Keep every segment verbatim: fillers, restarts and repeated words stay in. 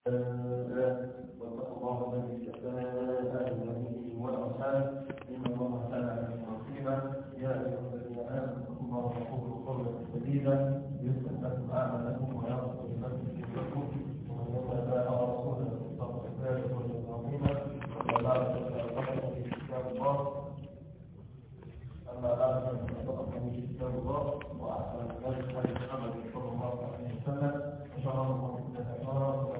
واتقوا الله الذي تساءلون به والارحام ان الله كان عليكم رقيبا. يا ايها الذين امنوا اتقوا الله وقولوا قولا سديدا يصلح لكم اعمالكم ويغفر لكم ذنوبكم ومن يطع الله ورسوله فقد فاز فوزا عظيما. اما بعد فان في كتاب الله اما بعد فان في كتاب الله واحسن الهدي هدي محمد صلى الله عليه وسلم وشر الامور محدثاتها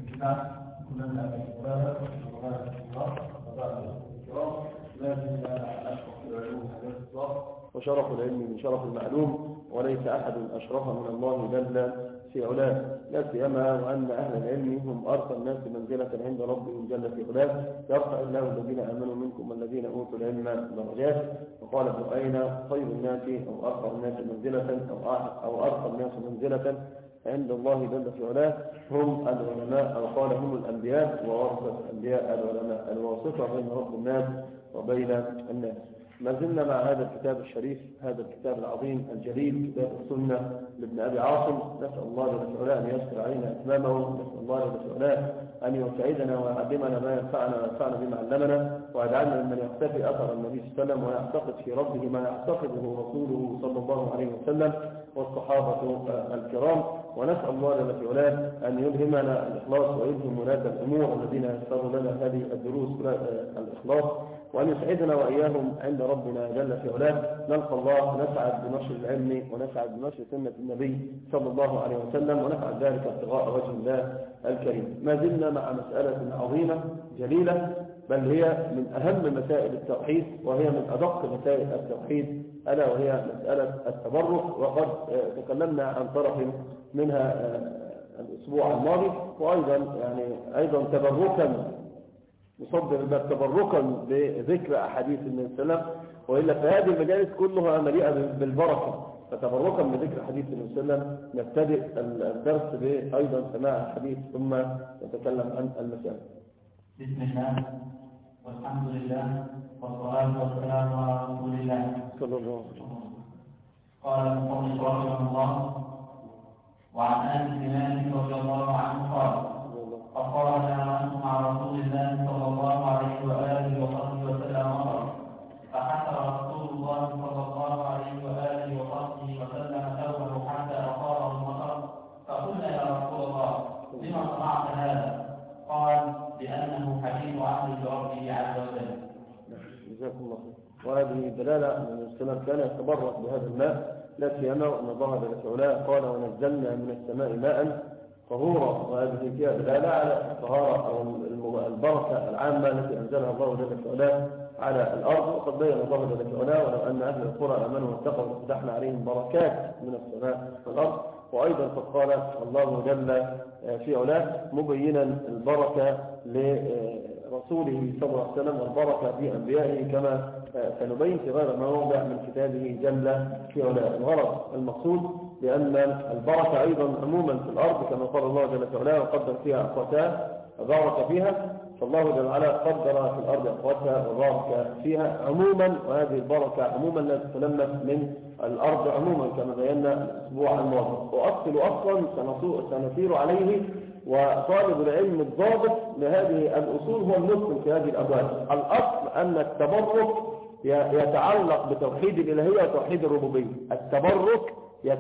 كلنا بالإبادة وشكرا الله وبعد الكرام لا زلنا أشرف العلوم حديث الله وشرف العلم من شرف المعلوم وليس أحد أشرف من الله جل في علاه لا سيما وأن أهل العلم هم أرقى الناس منزلة عند ربهم جل في علاه يرفع الله الذين آمنوا منكم والذين أوتوا العلم درجات وقال ابن أين خير الناس أو أرقى الناس منزلة أو أرقى الناس منزلة عند الله جل في علاه هم العلماء أو قال هم الأنبياء وورثة الأنبياء العلماء الواسطة بين رب الناس وبين الناس. ما زلنا مع هذا الكتاب الشريف هذا الكتاب العظيم الجليل كتاب السنة لابن أبي عاصم. نسأل الله جل في علاه أن يسر علينا أتمامه. نسأل الله جل في علاه أن يسعدنا ويعلمنا ما ينفعنا وينفعنا بما علمنا ويجعلنا ممن يقتفي أثر النبي صلى الله عليه وسلم ويعتقد في ربه ما يعتقده رسوله صلى الله عليه وسلم والصحابة الكرام. ونسأل الله جل في علاه أن يلهمنا الإخلاص ويلهم ولاة الأمور الذين يسروا لنا هذه الدروس الإخلاص وأن يسعدنا وإياهم عند ربنا جل في علاه. نلقى الله نسعد بنشر العلم ونسعد بنشر سنة النبي صلى الله عليه وسلم ونفعل ذلك ابتغاء وجه الله الكريم. ما زلنا مع مسألة عظيمة جليلة بل هي من أهم مسائل التوحيد وهي من أدق مسائل التوحيد ألا وهي مسألة التبرك. وقد تكلمنا عن طرف منها الأسبوع الماضي وأيضا يعني أيضا تبركا نصدر الباب تبركا بذكر أحاديث النبي صلى الله عليه وسلم وإلا فهذه المجالس كلها مليئة بالبركة. فتبركا بذكر حديث النبي صلى الله عليه وسلم نبتدئ الدرس بأيضا سماع الحديث ثم نتكلم عن المسائل. بسم الله والحمد لله والصلاة والسلام على رسول الله صلى الله عليه وسلم. قال المصنف رحمه الله وعن أنس بن مالك رضي الله عنه قال أخبرنا عنه مع رسول الله صلى الله عليه وآله وصحبه وسلم مطر فحفر رسول الله صلى الله عليه وآله وصحبه وسلم ثوبه حتى أصابه المطر فقلنا يا رسول الله لما صنعت هذا؟ قال لأنه حديث عهد بربه عز وجل. جزاكم الله خير. وهذه دلالة أن السلام كان يتبرك بهذا الماء لا سيما وأن الله جل وعلا قال ونزلنا من السماء ماء طهورا وهذه فيها دلالة على الطهارة أو البركة العامة التي أنزلها الله جل وعلا على الأرض. وقد بين الله جل وعلا ولو أن أهل القرى آمنوا واتقوا لفتحنا عليهم بركات من السماء والأرض. وأيضا قد قال الله جل في علاه مبينا البركة لرسوله صلى الله عليه وسلم والبركة في أنبيائه كما سنبين في غير موضع من كتابه جل في علاه. الغرض المقصود لأن البركة أيضا عموما في الأرض كما قال الله جل في علاه وقدر فيها أقواتها وبارك فيها. فالله جل وعلا قدر في الأرض أقواتها وبارك فيها عموما وهذه البركة عموما لا تتلمس من الأرض عموما كما بينا الأسبوع الماضي. وأصل أصلا سنسير عليه وطالب العلم الضابط لهذه الأصول هو المسلم في هذه الأبواب. الأصل أن التبرك يتعلق بتوحيد الإلهية وتوحيد الربوبية. التبرك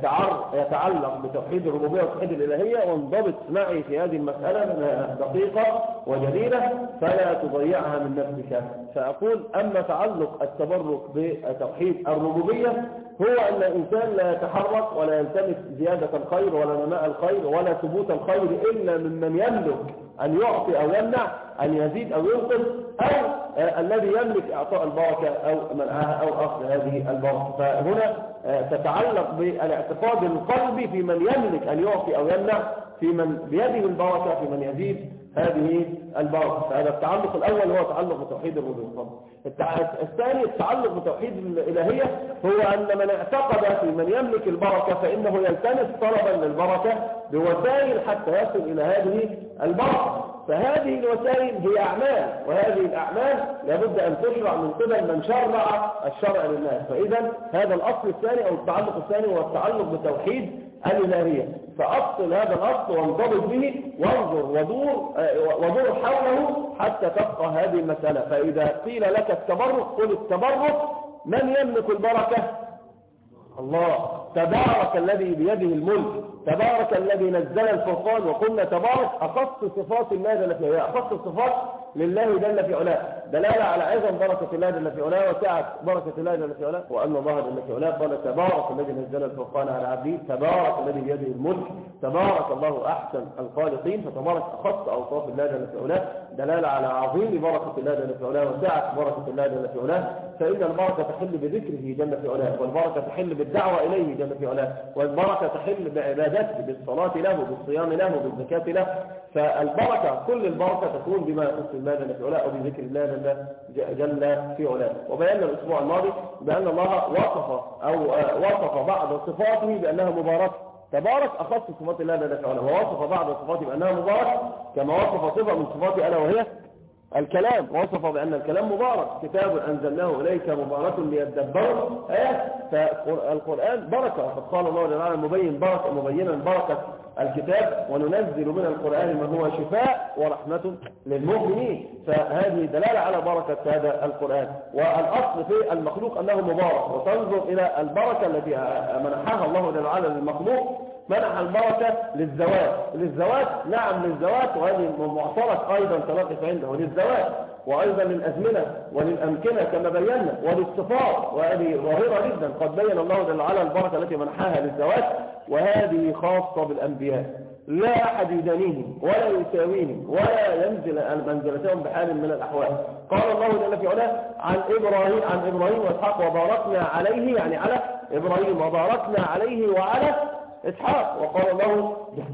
يتعلق بتوحيد الربوبية وتوحيد الإلهية وانضبط معي في هذه المسألة لأنها دقيقة وجليلة فلا تضيعها من نفسك. فأقول أما تعلق التبرك بتوحيد الربوبية هو أن الإنسان لا يتحرك ولا يلتمس زيادة الخير ولا نماء الخير ولا ثبوت الخير إلا ممن يملك أن يعطي أو يمنع أن يزيد أو ينقص أو آه الذي يملك إعطاء البركة أو منعها أو أخذ هذه البركة. فهنا آه تتعلق بالاعتقاد القلبي في من يملك أن يعطي أو يمنع في من بيده البركة في من يزيد هذه البركة. فهذا التعلق الأول هو تعلق بتوحيد الربوبية. الثاني التعلق بتوحيد الإلهية هو أن من اعتقد في من يملك البركة فإنه يلتمس طلبا للبركة بوسائل حتى يصل إلى هذه البركة. فهذه الوسائل هي أعمال وهذه الأعمال لابد أن تشرع من قبل من شرع الشرع للناس. فإذا هذا الأصل الثاني أو التعلق الثاني هو التعلق بتوحيد الإلهية. فأصل هذا الأصل وانضبط به وانظر ودور ودور حوله حتى تبقى هذه المسألة. فإذا قيل لك التبرك قل التبرك من يملك البركة؟ الله. تبارك الذي بيده الملك، تبارك الذي نزل الفرقان. وقلنا تبارك أخص صفات الله جل في علاه، أخص الصفات لله جل في علاه، دلالة على عظم بركة الله جل في علاه وسعة بركة الله جل في علاه، وأن الله جل في علاه قال تبارك الذي نزل الفرقان على عبده، تبارك الذي بيده الملك، تبارك الله أحسن الخالقين. فتبارك أخص أوصاف الله جل في علاه، دلالة على عظيم بركة الله جل في علاه وسعة بركة الله جل في علاه. فإن البركة تحل بذكره جل في علاه، والبركة تحل بالدعوة إليه جل في علاه، والبركة تحل بعبادته بالصلاة له بالصيام له بالزكاة له. فالبركة كل البركة تكون بما يخص الله جل في علاه أو بذكر الله جل في علاه. وبينا الأسبوع الماضي بأن الله وصف أو وصف بعض صفاته بأنها مباركة. تبارك أخص صفات الله جل في علاه، ووصف بعض صفاته بأنها مباركة كما وصف صفة من صفاته ألا وهي الكلام، وصف بأن الكلام مبارك، كتاب أنزلناه إليك مبارك ليدبروا آيات. فالقرآن بركة، وقد قال الله تعالى مبين بركة مبينا بركة الكتاب وننزل من القرآن ما هو شفاء ورحمة للمؤمنين. فهذه دلالة على بركة هذا القرآن. والأصل في المخلوق أنه مبارك، وتنظر إلى البركة التي منحها الله تعالى للمخلوق. منح البركة للزواج، للزواج نعم للزواج، وهذه معترك أيضا تناقص عنده، للزواج وأيضا للأزمنة وللأمكنة كما بينا، وللصفات، وهذه ظاهرة جدا. قد بين الله جل وعلا البركة التي منحها للزواج، وهذه خاصة بالأنبياء، لا أحد يدانيهم ولا يساويهم ولا ينزل منزلتهم بحال من الأحوال. قال الله جل في علاه عن إبراهيم عن إبراهيم وإسحاق وباركنا عليه، يعني على إبراهيم، وباركنا عليه وعلى إسحاق. وقال الله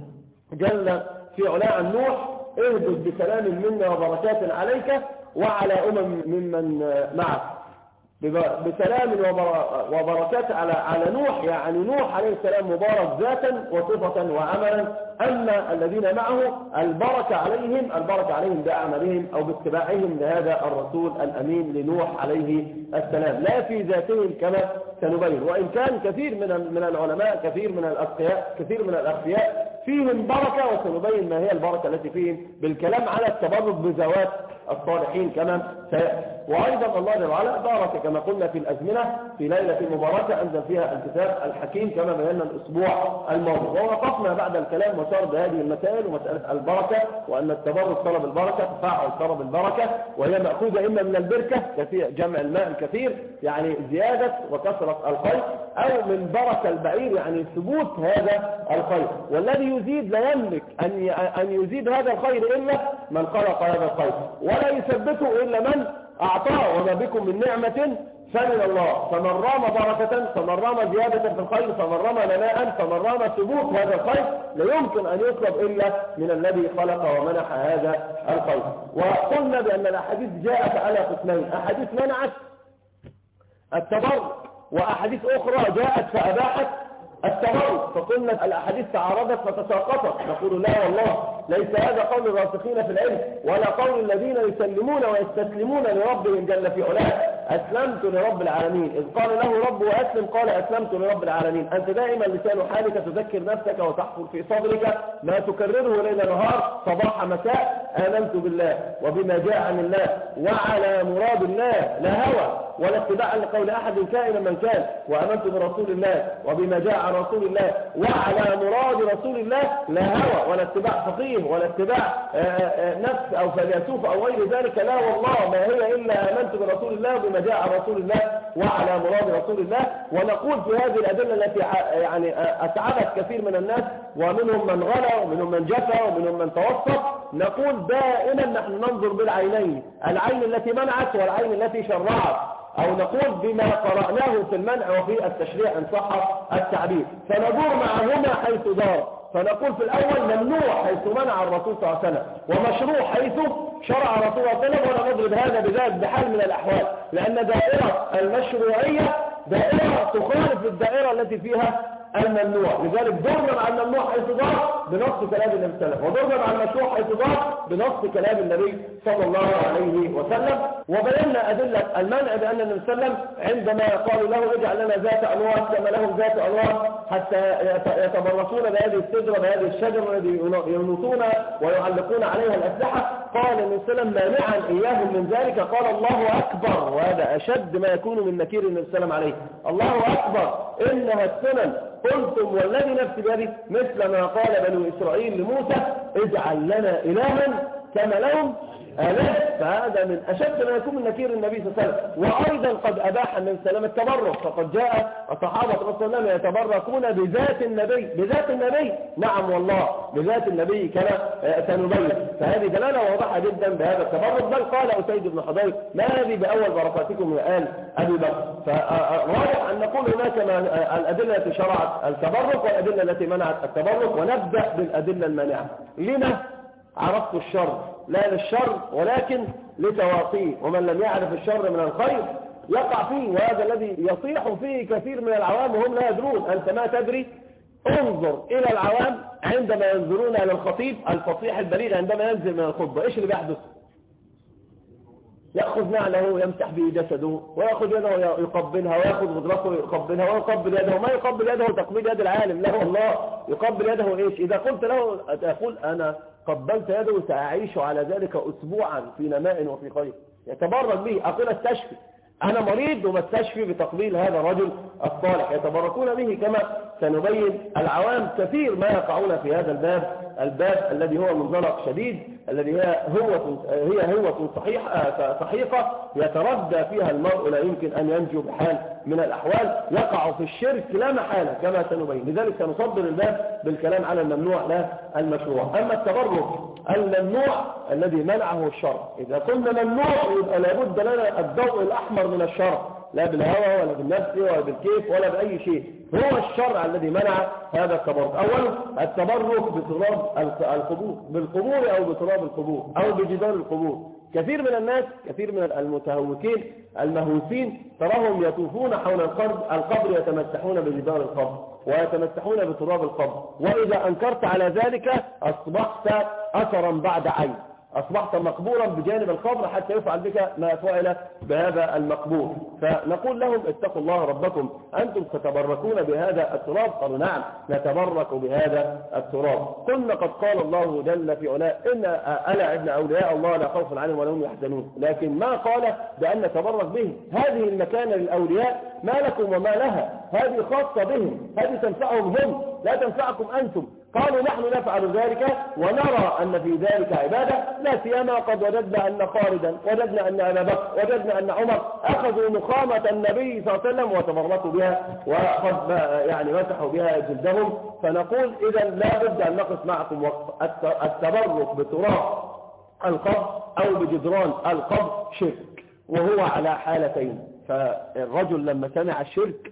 جل في علاه عن نوح اهدد بسلام منا وبركات عليك وعلى أمم ممن معك، بسلام وبركات على على نوح، يعني نوح عليه السلام مبارك ذاتا وصفة وعملا. أما الذين معه البركة عليهم البركة عليهم بأعمالهم أو باتباعهم لهذا الرسول الأمين لنوح عليه السلام، لا في ذاتهم كما سنبين. وإن كان كثير من من العلماء كثير من الأخفياء كثير من الأخفياء فيهم بركة، وسنبين ما هي البركة التي فيهم بالكلام على التبرك بذوات الصالحين كما سيأتي. وأيضا الله جل وعلا بارك كما قلنا في الأزمنة في ليلة مباركة أنزل فيها الكتاب الحكيم كما بينا الأسبوع الماضي. ووقفنا بعد الكلام وسرد هذه المسائل ومسألة البركة، وأن التبرك طلب البركة، تفاعل طلب البركة، وهي مأخوذة إما من البركة كثير جمع الماء الكثير يعني زيادة وكثرة الخير، أو من بركة البعير يعني ثبوت هذا الخير. والذي يزيد لا يملك أن أن يزيد هذا الخير إلا من خلق هذا الخير، ولا يثبته إلا من أعطاه. وما بكم من نعمة فمن الله، فمن رام بركة، فمن رام زيادة في الخير، فمن رام نماء، فمن رام ثبوت هذا الخير، لا يمكن أن يطلب إلا من الذي خلق ومنح هذا الخير. وقلنا بأن الأحاديث جاءت على قسمين، أحاديث منعت التبرك، وأحاديث أخرى جاءت فأباحت التبرك. فقلنا الأحاديث تعارضت فتساقطت، نقول لا والله ليس هذا قول الراسخين في العلم ولا قول الذين يسلمون ويستسلمون لربهم جل في علاه. أسلمت لرب العالمين، إذ قال له رب وأسلم قال أسلمت لرب العالمين. أنت دائما لسان حالك تذكر نفسك وتحفر في صدرك ما تكرره ليل نهار صباح مساء، آمنت بالله وبما جاء عن الله وعلى مراد الله، لا هوى ولا اتباع لقول أحد كائنا من كان، وآمنت برسول الله وبما جاء عن رسول الله وعلى مراد رسول الله، لا هوى ولا اتباع فقيه ولا اتباع نفس أو فيلسوف أو غير ذلك، لا والله ما هي إلا آمنت برسول الله وبما جاء عن رسول الله وعلى مراد رسول الله. ونقول في هذه الأدلة التي يعني أتعبت كثير من الناس، ومنهم من غلا ومنهم من جفا ومنهم من توسط، نقول دائما نحن ننظر بالعينين، العين التي منعت والعين التي شرعت، أو نقول بما قرأناه في المنع وفي التشريع إن صح التعبير، فندور معهما حيث دار. فنقول في الأول ممنوع حيث منع الرسول صلى الله عليه وسلم، ومشروع حيث شرع الرسول صلى الله عليه وسلم، ولا نضرب هذا بذلك بحال من الأحوال، لأن دائرة المشروعية دائرة تخالف الدائرة التي فيها الممنوع. لذلك دورنا مع الممنوع حيث دار، بنص كلام النبي صلى الله عليه وسلم، وضرب على المشروع حيث ضاع بنص كلام النبي صلى الله عليه وسلم. وبينا أدلة المنع بأن النبي صلى الله عليه وسلم عندما قالوا له اجعل لنا ذات أنواط كما لهم ذات أنواط حتى يتبرصون بهذه السدرة بهذه الشجرة التي ينوطون ويعلقون عليها الأسلحة، قال النبي صلى الله عليه وسلم مانعا إياهم من ذلك، قال الله أكبر، وهذا أشد ما يكون من نكير النبي صلى الله عليه وسلم عليه. الله أكبر إنها السنن، قلتم والذي نفسي بيده مثل ما قال بنو إسرائيل لموسى اجعل لنا إلها كما لهم آلهة، فهذا من أشد ما يكون من نكير النبي صلى الله عليه وسلم. وأيضا قد أباح النبي صلى الله عليه وسلم التبرك، فقد جاء الصحابة رضي الله عنهم يتبركون بذات النبي، بذات النبي، نعم والله بذات النبي كما سنبين. فهذه دلالة واضحة جدا بهذا التبرك، بل قال أسيد بن حضير ما هذه بأول بركاتكم يا آل أبي بكر. فراجع أن نقول هناك الأدلة التي شرعت التبرك والأدلة التي منعت التبرك، ونبدأ بالأدلة المانعة. لما عرفت الشر؟ لا للشر ولكن لتواقيه، ومن لم يعرف الشر من الخير يقع فيه، وهذا الذي يصيح فيه كثير من العوام وهم لا يدرون. أنت ما تدري، انظر إلى العوام عندما ينظرون إلى الخطيب الفصيح البليغ عندما ينزل من الخطبة، إيش اللي بيحدث؟ يأخذ نعله يمسح به جسده، ويأخذ يده يقبلها، ويأخذ غضرته يقبلها، ويقبل يده. ما يقبل يده تقبيل يد العالم، لا والله يقبل يده إيش؟ إذا قلت له تقول أنا قبلت يده سأعيش على ذلك أسبوعا في نماء وفي خير، يتبرك به. أقول استشفي، أنا مريض وبستشفي بتقبيل هذا الرجل الصالح، يتبركون به كما سنبين. العوام كثير ما يقعون في هذا الباب، الباب الذي هو منزلق شديد، الذي هي هوة هي هوة صحيحة صحيحة يتردى فيها المرء، لا يمكن أن ينجو بحال من الأحوال، يقع في الشرك لا محالة كما سنبين. لذلك سنصدر الباب بالكلام على الممنوع لا المشروع. أما التبرك الممنوع الذي منعه الشرع، إذا قلنا ممنوع يبقى لابد لنا الضوء الأحمر من الشرع، لا بالهوى ولا بالنفس ولا بالكيف ولا بأي شيء، هو الشرع الذي منع هذا التبرك. أولا التبرك بتراب القبور، بالقبور أو بتراب القبور أو بجدار القبور. كثير من الناس، كثير من المتهوكين المهووسين تراهم يطوفون حول القبر يتمسحون بجدار القبر ويتمسحون بتراب القبر، وإذا أنكرت على ذلك أصبحت أثرا بعد عين، أصبحت مقبورا بجانب القبر حتى يفعل بك ما فعل بهذا المقبور. فنقول لهم اتقوا الله ربكم، أنتم تتبركون بهذا التراب؟ قالوا نعم نتبرك بهذا التراب. قلنا قد قال الله جل في علاه إن ألا إن أولياء الله لا خوف عليهم ولا هم يحزنون، لكن ما قال بأن نتبرك به. هذه المكانة للأولياء ما لكم وما لها، هذه خاصة بهم، هذه تنفعهم هم لا تنفعكم أنتم. قالوا نحن نفعل ذلك ونرى أن في ذلك عبادة، لا سيما قد وجدنا أن خالدا، وجدنا أن أبا بكر، وجدنا أن عمر أخذوا نخامة النبي صلى الله عليه وسلم وتبركوا بها، وقد يعني مسحوا بها جلدهم. فنقول إذا لا بد أن نقف معكم وقت. التبرك بتراب القبر أو بجدران القبر شرك، وهو على حالتين. فالرجل لما سمع الشرك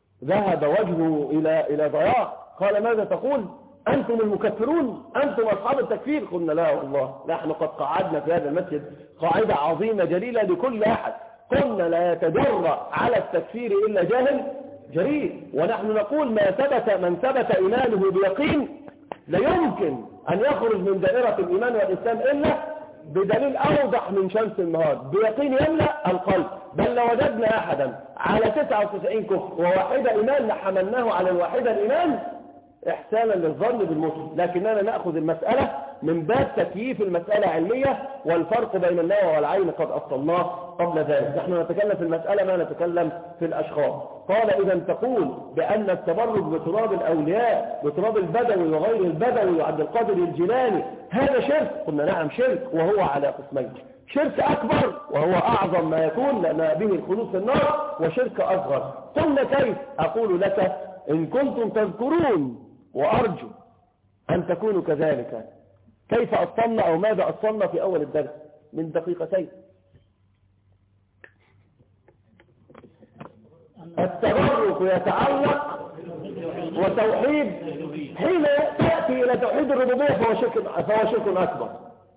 ذهب وجهه إلى إلى ضياع، قال ماذا تقول؟ أنتم المكفرون، أنتم أصحاب التكفير. قلنا لا والله، نحن قد قعدنا في هذا المسجد قاعدة عظيمة جليلة لكل أحد، قلنا لا يتجرأ على التكفير إلا جاهل جريء، ونحن نقول ما ثبت من ثبت إيمانه بيقين لا يمكن أن يخرج من دائرة الإيمان والإسلام إلا بدليل أوضح من شمس النهار، بيقين يملأ القلب. بل لو وجدنا أحدا على تسعة وتسعين كفر وواحدة إيمان لحملناه على الواحدة الإيمان إحسانا للظن بالمسلم، لكننا نأخذ المسألة من باب تكييف المسألة علمية، والفرق بين النوى والعين قد أصلناه قبل ذلك. نحن نتكلم في المسألة ما نتكلم في الأشخاص. قال إذا تقول بأن التبرك بتراب الأولياء، بتراب البدوي وغير البدوي وعبد القادر الجيلاني هذا شرك؟ قلنا نعم شرك، وهو على قسمين: شرك أكبر وهو أعظم ما يكون لما به الخلود في النار، وشرك أصغر. قلنا كيف؟ أقول لك إن كنتم تذكرون، وأرجو أن تكونوا كذلك. كيف أصلنا أو ماذا أصلنا في أول الدرس من دقيقتين؟ التبرك يتعلق وتوحيد، حين تأتي إلى توحيد الربوبية فهو شرك فهو شرك أكبر،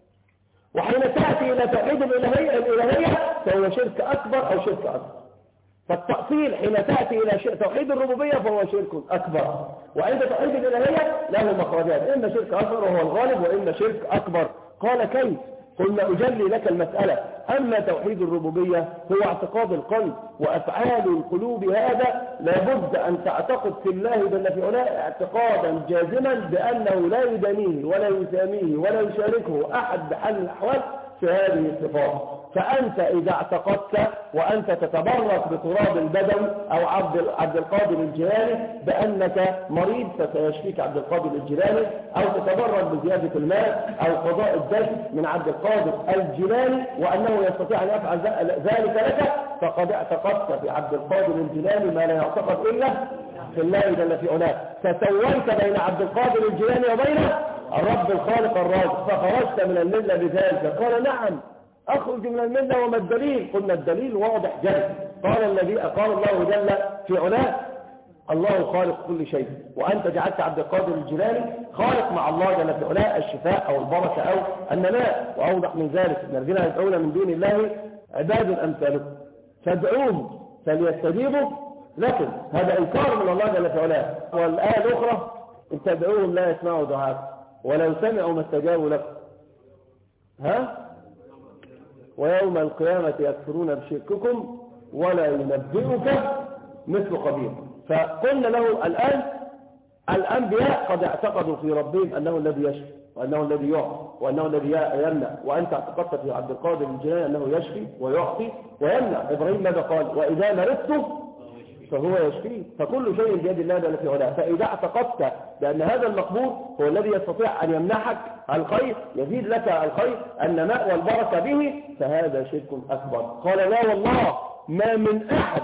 وحين تأتي إلى توحيد الإلهية الإلهية فهو شرك أكبر أو شرك أصغر. فالتأصيل حين تأتي إلى توحيد الربوبية فهو شرك أكبر، وعند توحيد الإلهية له مخرجات، إما شرك أصغر وهو الغالب وإما شرك أكبر. قال كيف؟ قلنا أجلي لك المسألة. أما توحيد الربوبية هو اعتقاد القلب وأفعال القلوب، هذا لابد أن تعتقد في الله جل في علاه اعتقادا جازما بأنه لا يدانيه ولا يساميه ولا يشاركه أحد بحال الأحوال في هذه الصفات. فأنت إذا اعتقدت وأنت تتبرك بتراب البدوي أو عبد عبد القادر الجيلاني بأنك مريض فسيشفيك عبد القادر الجيلاني، أو تتبرك بزيادة الماء أو قضاء الدم من عبد القادر الجيلاني وأنه يستطيع أن يفعل ذلك لك، فقد اعتقدت في عبد القادر الجيلاني ما لا يعتقد إلا في الله جل في علاه، فسويت بين عبد القادر الجيلاني وبين الرب الخالق الرازق، فخرجت من الملة بذلك. قال نعم أخرج من الملة، وما الدليل؟ قلنا الدليل واضح جدا. قال الذي قال الله جل في علاه الله خالق كل شيء، وأنت جعلت عبد القادر الجيلاني خالق مع الله جل في علاه الشفاء أو البركة أو النماء. وأوضح من ذلك الذين يدعون من دون الله عباد أمثالكم فادعوهم فليستجيبوا لكم، هذا إنكار من الله جل في علاه. والآية الأخرى إن تدعوهم لا يسمعوا دعاءكم ولو سمعوا ما استجابوا لكم ها ويوم القيامة يكفرون بشرككم ولا ينبئك مثل خبير. فقلنا له الآن الأنبياء قد اعتقدوا في ربهم أنه الذي يشفي وأنه الذي يعطي وأنه الذي يمنع، وأنت اعتقدت في عبد القادر الجيلاني أنه يشفي ويعطي ويمنع. إبراهيم ماذا قال؟ وإذا مرضت فهو يشفيه، فكل شيء بيد الله جل في علاه. فإذا اعتقدت بأن هذا المقبول هو الذي يستطيع أن يمنحك الخير يزيد لك الخير النماء والبركة به، فهذا شرك أكبر. قال لا والله ما من أحد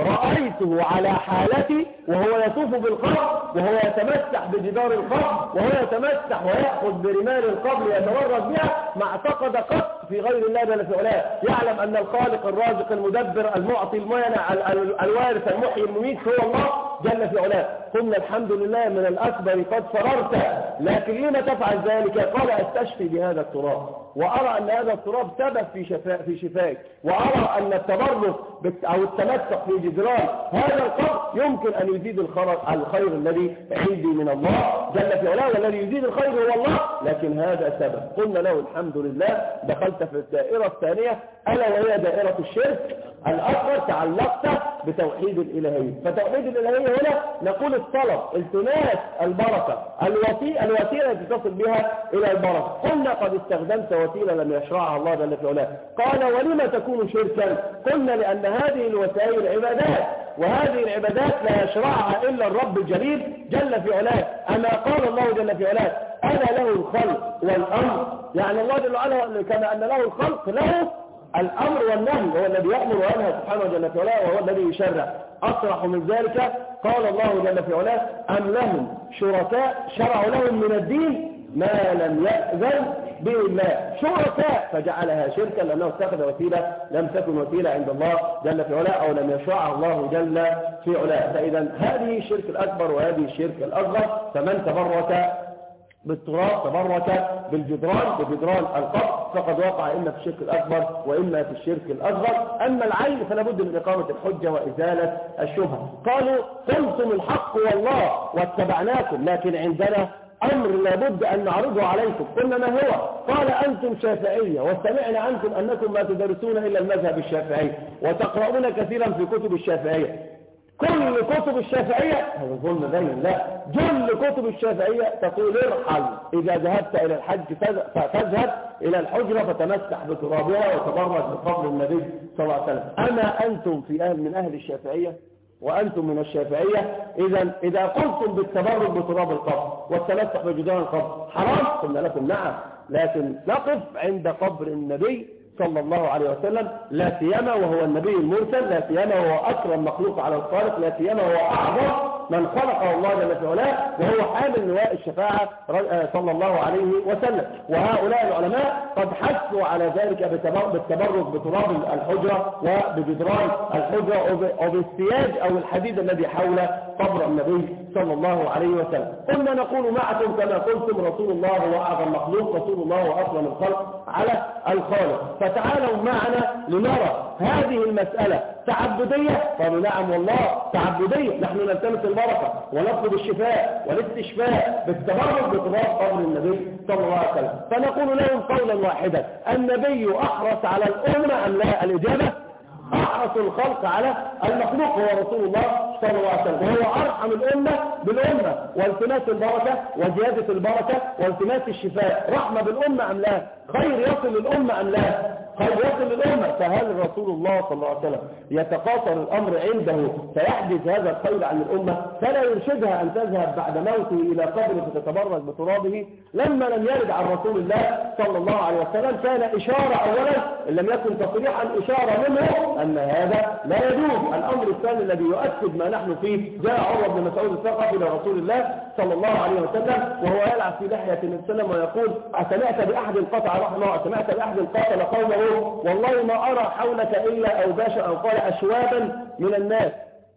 رأيته على حالتي وهو يطوف بالقبر وهو يتمسح بجدار القبر وهو يتمسح ويأخذ برمال القبر يتورد بها ما اعتقد قط في غير الله جل في علاه. يعلم أن الخالق الرازق المدبر المعطي المانع الوارث المحيي المميت هو الله جل في علاه. قلنا الحمد لله من الأكبر قد فررت، لكن لما تفعل ذلك؟ قال استشفي بهذا التراب، وأرى أن هذا التراب سبب في شفاء في شفاك، وأرى أن التبرك أو التمسك في جدران هذا القبر يمكن أن يزيد الخير الذي عندي من الله جل في علاه، والذي يزيد الخير هو الله، لكن هذا سبب. قلنا له الحمد لله دخلت في الدائرة الثانية ألا وهي دائرة الشرك الأكبر، تعلقت بتوحيد الإلهية. فتوحيد الإلهية هنا نقول الطلب التماس البركة الوسيلة التي تصل بها إلى البركة. قلنا قد استخدمت وسيلة لم يشرعها الله جل في علاه. قال ولما تكون شركا؟ قلنا لأن هذه الوسائل عبادات، وهذه العبادات لا يشرعها إلا الرب الجليل جل في علاه. أما قال الله جل في علاه أنا له الخلق والأمر، يعني الله جل وعلا كما أن له الخلق له الأمر والنهي، هو الذي يأمر وينهى سبحانه جل في علاه، وهو الذي يشرع. أصرح من ذلك قال الله جل في علاه أم لهم شركاء شرعوا لهم من الدين ما لم يأذن به الله، شركاء فجعلها شركا لأنه اتخذ وسيلة لم تكن وسيلة عند الله جل في علاه أو لم يشرعها الله جل في علاه. فإذا هذه الشرك الأكبر وهذه الشرك الأصغر. فمن تبرك بالتراب تبرك بالجدران بجدران القبر فقد وقع إما في الشرك الأكبر وإما في الشرك الأصغر. أما العين فلا بد من إقامة الحجة وإزالة الشبهة. قالوا قلتم الحق والله واتبعناكم، لكن عندنا أمر لابد أن نعرضه عليكم. قلنا ما هو؟ قال أنتم شافعية وسمعنا عنكم أنكم ما تدرسون إلا المذهب الشافعي وتقرؤون كثيرا في كتب الشافعية. كل كتب الشافعية هذا ظلم بين لا جل كتب الشافعية تقول ارحل إذا ذهبت إلى الحج فتذهب إلى الحجرة فتمسح بترابها وتبرك بقبر النبي صلى الله عليه وسلم. أما أنتم في أهل من أهل الشافعية وأنتم من الشافعية إذا إذا قلتم بالتبرك بتراب القبر والتمسح بجدران القبر حرام، قلنا لكم نعم، لكن نقف عند قبر النبي صلى الله عليه وسلم لا سيما وهو النبي المرسل، لا سيما وهو أكرم مخلوق على الخالق، لا سيما وهو أعظم من خلقه الله جل في علاه، وهو حامل لواء الشفاعة صلى الله عليه وسلم. وهؤلاء العلماء قد حثوا على ذلك بالتبرك بتراب الحجرة وبجدران الحجرة وبالسياج أو الحديد الذي حول قبر النبي صلى الله عليه وسلم. قلنا نقول معكم كما قلتم رسول الله هو أعظم مخلوق، رسول الله هو أكرم الخلق على الخالق. فتعالوا معنا لنرى هذه المسألة تعبدية؟ قالوا نعم والله تعبدية، نحن نلتمس البركة ونطلب الشفاء والاستشفاء بالتبرك بتراب قبر النبي صلى الله عليه وسلم. فنقول لهم قولا واحدا: النبي أحرص على الأمة أم لا؟ الإجابة: أحرص الخلق على المخلوق هو رسول الله صلى الله عليه وسلم، وهو أرحم الأمة بالأمة، والتماس البركة وزيادة البركة والتماس الشفاء رحمة بالأمة أم لا؟ خير يصل للأمة أم لا؟ خير يصل للأمة. فهل رسول الله صلى الله عليه وسلم يتقاطر الأمر عنده فيحدث هذا الخير عن الأمة فلا يرشدها أن تذهب بعد موته إلى قبره فتتبرك بترابه؟ لما لم يرد عن رسول الله صلى الله عليه وسلم كان إشارة أولا، إن لم يكن تصريحا إشارة منه أن هذا لا يجوز. الأمر الثاني الذي يؤكد ما نحن فيه: جاء عروة بن مسعود الثقفي إلى رسول الله صلى الله عليه وسلم وهو يلعب في لحية النبي صلى الله عليه وسلم ويقول: أسمعت بأحد قطع رحمه، أسمعت بأحد قاتل قومه، والله ما أرى حولك إلا أوباشا أو قال أشوابا من الناس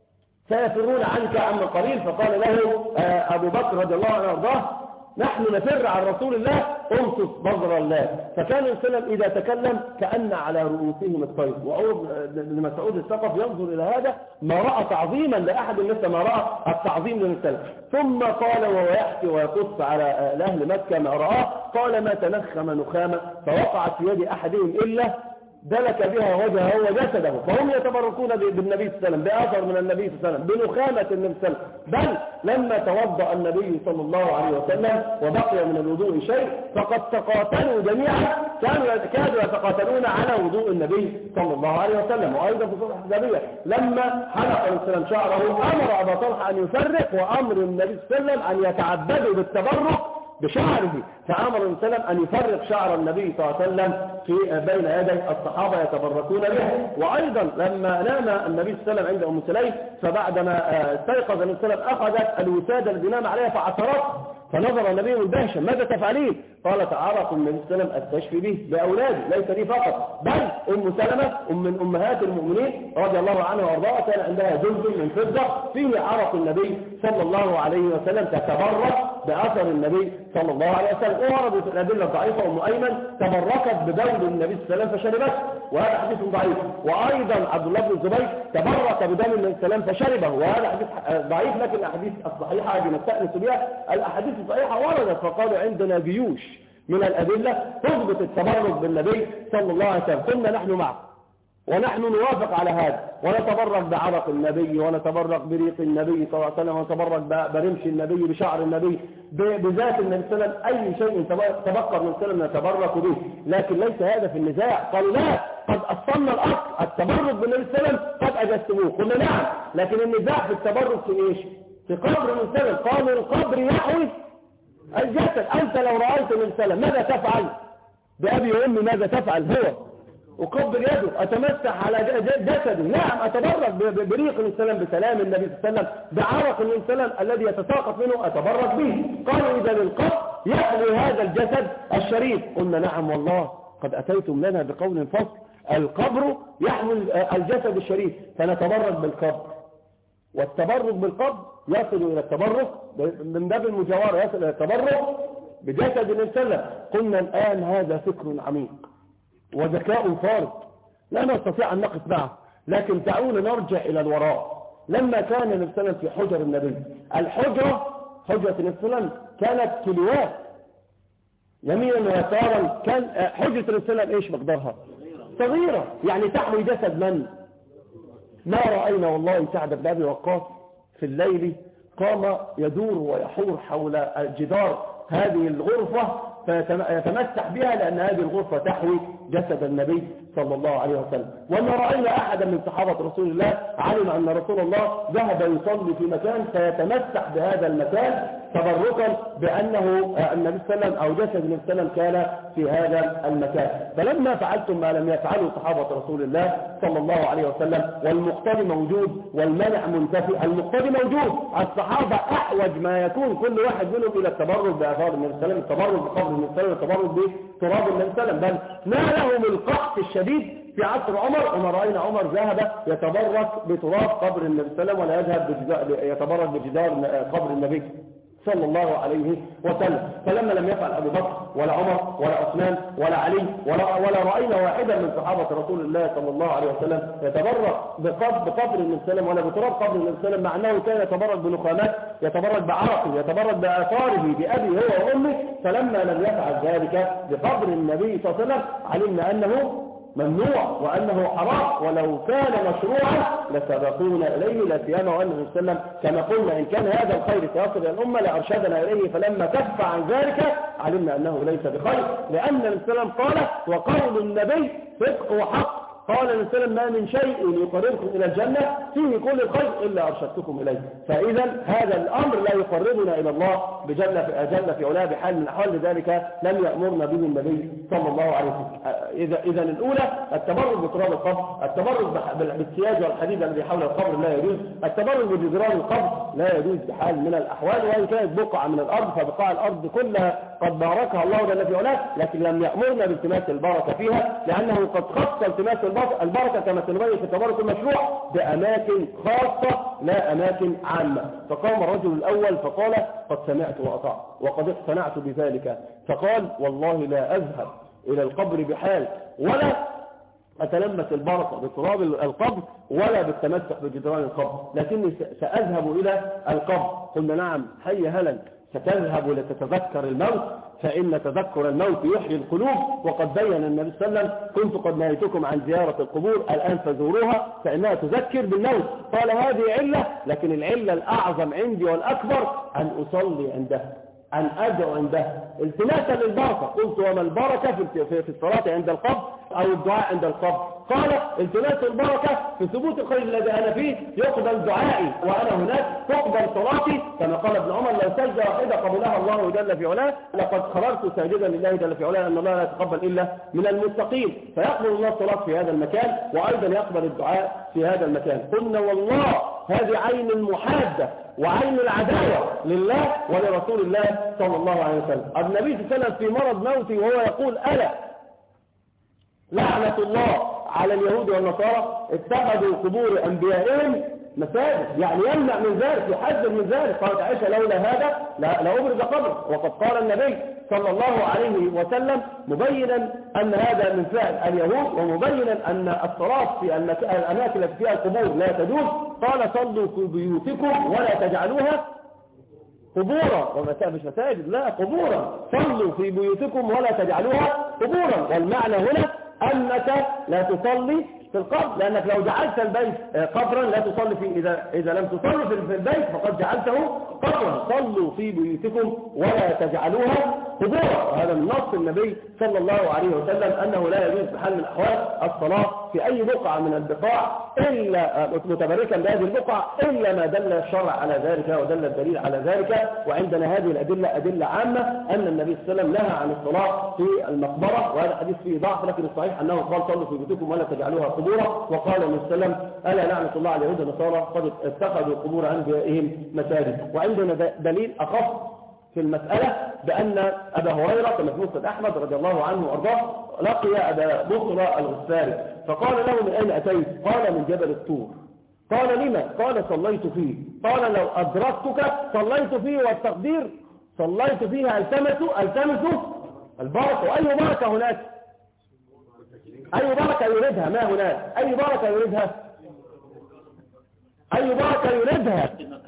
سيفرون عنك عما قليل. فقال له أبو بكر رضي الله عنه وارضاه: نحن نفر عن رسول الله امسس بذر الله. فكان السلام إذا تكلم كأن على رؤوسهم الطير. وعروة بن مسعود الثقفي ينظر إلى هذا ما رأى تعظيما لأحد مثل ما رأى التعظيم للسلام. ثم قال وهو يحكي ويقص على أهل مكة ما رآه، قال: ما تنخم نخامة فوقعت في يد أحدهم إلا دلك بها وجهه وجسده. فهم يتبركون بالنبي صلى الله عليه وسلم، بأثر من النبي صلى الله عليه وسلم، بنخامة النبي صلى الله عليه وسلم. بل لما توضأ النبي صلى الله عليه وسلم وبقي من الوضوء شيء فقد تقاتلوا جميعا، كانوا كادوا يتقاتلون على وضوء النبي صلى الله عليه وسلم. وأيضا في صلح الحديبية لما حلق النبي صلى الله عليه وسلم شعره أمر أبا طلحة أن يفرق، وأمر النبي صلى الله عليه وسلم أن يتعبدوا بالتبرك بشعره، فأمر النبي صلى الله عليه وسلم أن يفرق شعر النبي صلى الله عليه وسلم في بين يدي الصحابة يتبركون به. وأيضا لما نام النبي صلى الله عليه وسلم عند أم سليم فبعدما استيقظ النبي صلى الله عليه وسلم أخذت الوسادة التي نام عليها فعثرته، فنظر النبي مندهشا: ماذا تفعلين؟ قالت: عرق النبي صلى الله عليه وسلم استشفي به بأولادي، ليس لي فقط، بل أم سلمة أم من أمهات المؤمنين رضي الله عنها وارضاها كان عندها جلد من فضة فيه عرق النبي صلى الله عليه وسلم تتبرك بأثر النبي صلى الله عليه وسلم. ووردت الأدلة الضعيفة: أم أيمن تبركت ببول النبي صلى الله عليه وسلم فشربته، وهذا حديث ضعيف. وأيضا عبد الله بن الزبير تبرك بدم النبي صلى الله عليه وسلم فشربه، وهذا حديث ضعيف. لكن الأحاديث الصحيحة التي نستأنس بها الأحاديث الصحيحة وردت، فقالوا عندنا جيوش من الأدلة تثبت التبرك بالنبي صلى الله عليه وسلم. قلنا نحن معه ونحن نوافق على هذا، ونتبرك بعرق النبي، ونتبرك بريق النبي صلى الله عليه وسلم، ونتبرك برمش النبي، بشعر النبي، بذات النبي صلى الله عليه وسلم. أي شيء تبقى من سلم نتبرك به، لكن ليس هذا في النزاع. قالوا لا، قد أصلنا الأصل التبرك بالنبي صلى الله عليه وسلم قد أجستموه. قلنا نعم، لكن النزاع في التبرك في إيش؟ في قبر النبي صلى الله عليه وسلم. قالوا القبر يحوي الجسد. أنت لو رأيت النبي صلى الله عليه وسلم ماذا تفعل؟ بأبي وأمي ماذا تفعل؟ هو أقبل يده، أتمسح على جسده، نعم أتبرك بريق النبي صلى الله عليه وسلم، بسلام النبي صلى الله عليه وسلم، بعرق النبي صلى الله عليه وسلم الذي يتساقط منه أتبرك به. قالوا إذا القبر يحوي هذا الجسد الشريف. قلنا نعم والله قد أتيتم لنا بقول فصل: القبر يحوي الجسد الشريف، فنتبرك بالقبر. والتبرك بالقبر يصل إلى التبرك من باب المجاورة، يصل إلى التبرك بجسد النبي صلى الله عليه وسلم. قلنا الآن هذا فكر عميق وذكاء فارق لا نستطيع أن نقف معه، لكن تعالوا نرجع إلى الوراء. لما كان النبي صلى الله عليه وسلم في حجر النبي، الحجرة حجرة النبي صلى الله عليه وسلم كانت كيلوات يمينا ويسارا. كان حجرة النبي صلى الله عليه وسلم إيش مقدارها؟ صغيرة، يعني تحوي جسد من؟ ما رأينا والله سعد بن أبي وقاص في الليل قام يدور ويحور حول جدار هذه الغرفة فيتمسح بها، لأن هذه الغرفة تحوي جسد النبي صلى الله عليه وسلم. وما رأينا أحدا من صحابة رسول الله علم أن رسول الله ذهب يصلي في مكان فيتمسح بهذا المكان تبركا بأنه النبي صلى الله عليه وسلم أو جسد النبي صلى الله عليه وسلم كان في هذا المكان. فلما فعلتم ما لم يفعله صحابة رسول الله صلى الله عليه وسلم، والمقتضي موجود والمنع منتفي، المقتضي موجود، الصحابة أحوج ما يكون كل واحد منهم إلى التبرك بآثار النبي صلى الله عليه وسلم، التبرك بقبر النبي صلى الله عليه وسلم، التبرك بتراب النبي صلى الله عليه وسلم. بل نالهم القحط الشديد في عصر عمر، وما رأينا عمر ذهب يتبرك بتراب قبر النبي صلى الله عليه وسلم ولا يذهب يتبرك بجدار قبر النبي صلى الله عليه وسلم. فلما لم يفعل أبو بكر ولا عمر ولا عثمان ولا علي ولا, ولا رأينا واحدا من صحابة رسول الله صلى الله عليه وسلم يتبرك بقبر النبي صلى الله عليه وسلم ولا بتراب قبر النبي صلى الله عليه وسلم، مع أنه كان يتبرك بنخامات، يتبرك بعرقه، يتبرك بآثاره بأبي هو وأمه. فلما لم يفعل ذلك بقبر النبي صلى الله عليه وسلم علمنا أنه ممنوع وأنه حرام، ولو كان مشروعا لسبقونا إليه، لا سيما وأنه صلى الله عليه وسلم كما قلنا إن كان هذا الخير سيصل إلى الأمة لأرشدنا إليه، فلما كف عن ذلك علمنا أنه ليس بخير، لأن النبي صلى الله عليه وسلم قال وقول النبي صدق وحق. قال النبي صلى الله عليه وسلم ما من شيء يقربكم إلى الجنة فيه كل الخير إلا أرشدتكم إليه. فإذا هذا الأمر لا يقربنا إلى الله بجل في أجل في علاه بحال من الأحوال، لذلك لم يأمرنا به النبي صلى الله عليه وسلم. إذا إذا الأولى التبرك بتراب القبر، التبرك بالسياج والحديد الذي حول القبر لا يجوز، التبرك بجدران القبر لا يجوز بحال من الأحوال، وإن كانت بقعة من الأرض فبقاع الأرض كلها قد باركها الله جل في علاه، لكن لم يأمرنا بالتماس البركة فيها، لأنه قد خص التماس البركة كما سنبين في التبرك المشروع بأماكن خاصة لا أماكن عامة. فقام الرجل الأول فقال قد سمعت وأطعت وقد اقتنعت بذلك، فقال والله لا أذهب إلى القبر بحال ولا أتلمس البركة بتراب القبر ولا بالتمسح بجدران القبر، لكني سأذهب إلى القبر. قلنا نعم حي هلا، ستذهب لتتذكر الموت، فإن تذكر الموت يحيي القلوب، وقد بين النبي صلى الله عليه وسلم كنت قد نهيتكم عن زيارة القبور الآن فزوروها فإنها تذكر بالموت. قال هذه علة، لكن العلة الأعظم عندي والأكبر أن أصلي عندها، أن أدعو عندها التماسا للبركة. قلت وما البركة في الصلاة عند القبر أو الدعاء عند القبر؟ قال التماس البركة في ثبوت الخير الذي أنا فيه، يقبل دعائي وأنا هناك، تقبل صلاتي، كما قال ابن عمر لو سجد واحدة قبلها الله جل في علاه لقد خرجت ساجدا لله جل في علاه، أن الله لا يتقبل إلا من المتقين. فيقبل الله الصلاة في هذا المكان، وأيضا يقبل الدعاء في هذا المكان. قلنا والله هذه عين المحادة وعين العداوة لله ولرسول الله صلى الله عليه وسلم. النبي صلى الله عليه وسلم في مرض موته وهو يقول ألا لعنة الله على اليهود والنصارى اتخذوا قبور أنبيائهم مساجد، يعني يمنع من ذلك، يحذر من ذلك. قالت عائشة لولا هذا لأبرز قبره. وقد قال النبي صلى الله عليه وسلم مبينا أن هذا من فعل اليهود، ومبينا أن الصلاة في الأماكن التي فيها القبور لا تجوز. قال صلوا في بيوتكم ولا تجعلوها قبورا، مش مساجد لا قبورا، صلوا في بيوتكم ولا تجعلوها قبورا. والمعنى هنا أنك لا تصلي في القبر، لأنك لو جعلت البيت قبرا لا تصلي فيه، إذا, إذا لم تصلي في البيت فقد جعلته قبرا. صلوا في بيوتكم ولا تجعلوها قبورا. وهذا من نص النبي صلى الله عليه وسلم أنه لا يجوز بحال من الأحوال الصلاة في أي بقعة من البقاع إلا متبركا بهذه البقعة إلا ما دل الشرع على ذلك ودل الدليل على ذلك. وعندنا هذه الأدلة أدلة عامة أن النبي صلى الله عليه وسلم نهى عن الصلاة في المقبرة، وهذا حديث فيه ضعف، لكن الصحيح أنه قال صلوا في بيوتكم ولا تجعلوها قبورا. وقال النبي صلى الله عليه وسلم ألا لعنة الله على اليهود والنصارى قد اتخذوا قبور أنبيائهم مساجد. وعندنا دليل أخص في المسألة بأن أبا هريرة كما في مسند أحمد رضي الله عنه وأرضاه لقي أبا بصرى الغفاري فقال له من أين أتيت؟ قال من جبل الطور. قال لما؟ قال صليت فيه. قال لو أدركتك صليت فيه، والتقدير صليت فيها التمس التمس البركة. وأي بركة هناك؟ أي بركة يريدها؟ ما هناك؟ أي بركة يريدها؟ أي بركة يريدها؟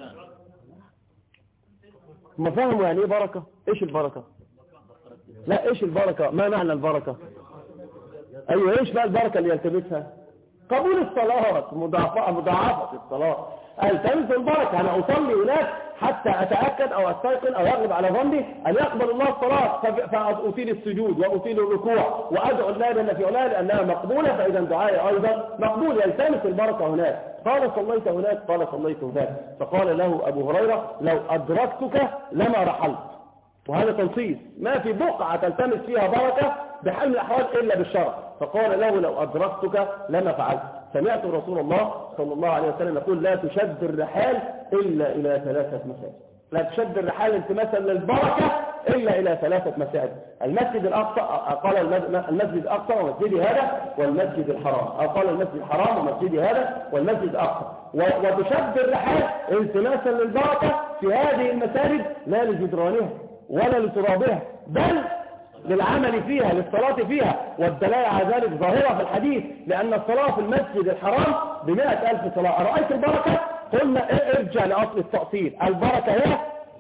ما فهموا يعني ايه بركة؟ ايش البركة؟ لا ايش البركة؟ ما معنى البركة؟ ايوه ايش بقى البركة اللي يلتمسها؟ قبول الصلاة، مضاعفة مضاعفة الصلاة. التمس البركة، انا اصلي هناك حتى اتأكد او استيقن او يغلب على ظني ان يقبل الله الصلاة، فاطيل السجود واطيل الركوع وادعو الله جل في علاه لانها مقبولة، فاذا دعائي ايضا مقبول. يلتمس البركة هناك. قال صليت هناك؟ قال صليت هناك. فقال له ابو هريرة لو ادركتك لما رحلت. وهذا تنصيص، ما في بقعة تلتمس فيها بركة بحال من الأحوال إلا بالشرع. فقال له لو أدركتك لما فعلت. سمعت رسول الله صلى الله عليه وسلم يقول لا تشد الرحال إلا إلى ثلاثة مساجد. لا تشد الرحال التماسا للبركة إلا إلى ثلاثة مساجد: المسجد الأقصى، قال المسجد الأقصى ومسجدي هذا والمسجد الحرام، أو قال المسجد الحرام ومسجدي هذا والمسجد الأقصى. وتشد الرحال التماسا للبركة في هذه المساجد لا لجدرانها ولا لترابها، بل للعمل فيها، للصلاة فيها. والدلالة على ذلك ظاهرة في الحديث، لأن الصلاة في المسجد الحرام بمئة ألف صلاة. أرأيت البركة؟ قلنا ارجع لأصل التأصيل. البركة هي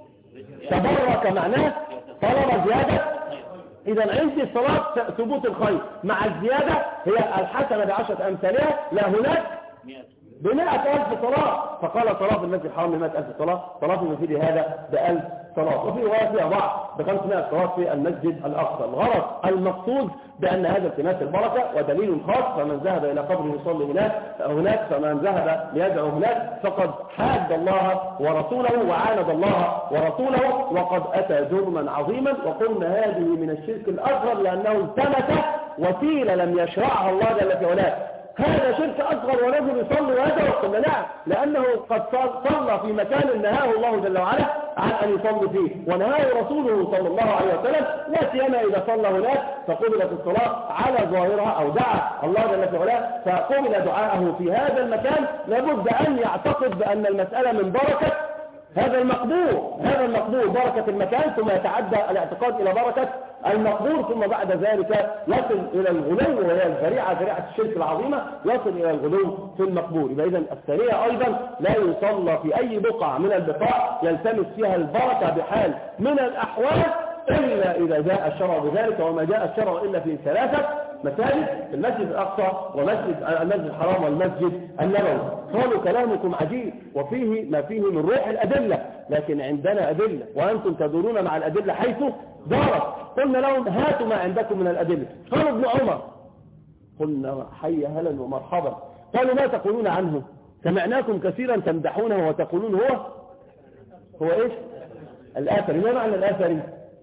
تبرك، معناه طلب زيادة. إذا عندي الصلاة ثبوت الخير مع الزيادة هي الحسنة بعشرة أمثالها، لا هناك بمئة ألف صلاة. فقال صلاة في المسجد الحرام بمئة ألف صلاة، صلاة في المسجد هذا بألف صلاة. وفي رواية فيها بعض بخمسمائة صلاة في المسجد الأقصى. الغرض المقصود بأن هذا التماس البركة ودليل خاص، فمن ذهب إلى قبره يصلي هناك هناك فمن ذهب ليدعو هناك فقد حاد الله ورسوله وعاند الله ورسوله وقد أتى جرما عظيما. وقلنا هذه من الشرك الأصغر لأنه التمس وسيلة لم يشرعها الله جل في علاه. هذا شرك أصغر ورجل يصلي ويدعو؟ قلنا نعم، لأنه قد صلى في مكان نهاه الله جل وعلا عن أن يصلي فيه، ونهاه رسوله صلى الله عليه وسلم، لا سيما إذا صلى هناك فقبلت الصلاة على ظاهرها، أو دعا الله جل في علاه فقبل دعاءه في هذا المكان. لابد أن يعتقد بأن المسألة من بركة هذا المقبول، هذا المقبول بركة المكان، ثم يتعدى الاعتقاد إلى بركة المقبول، ثم بعد ذلك يصل إلى الغلو، وهي الذريعة ذريعة الشرك العظيمة، يصل إلى الغلو في المقبول. يبقى إذن الثانية أيضا لا يصلى في أي بقعة من البقاع يلتمس فيها البركة بحال من الأحوال إلا إذا جاء الشرع بذلك، وما جاء الشرع إلا في ثلاثة مساجد: المسجد الأقصى ومسجد المسجد الحرام والمسجد النبوي. قالوا كلامكم عجيب وفيه ما فيه من روح الأدلة، لكن عندنا أدلة وأنتم تدورون مع الأدلة حيث دارت. قلنا لهم هاتوا ما عندكم من الأدلة. قالوا ابن عمر، قلنا حي هلا ومرحبا. قالوا ما تقولون عنه؟ سمعناكم كثيرا تمدحونه وتقولون هو هو إيش الآثري. ما معنى الآثري؟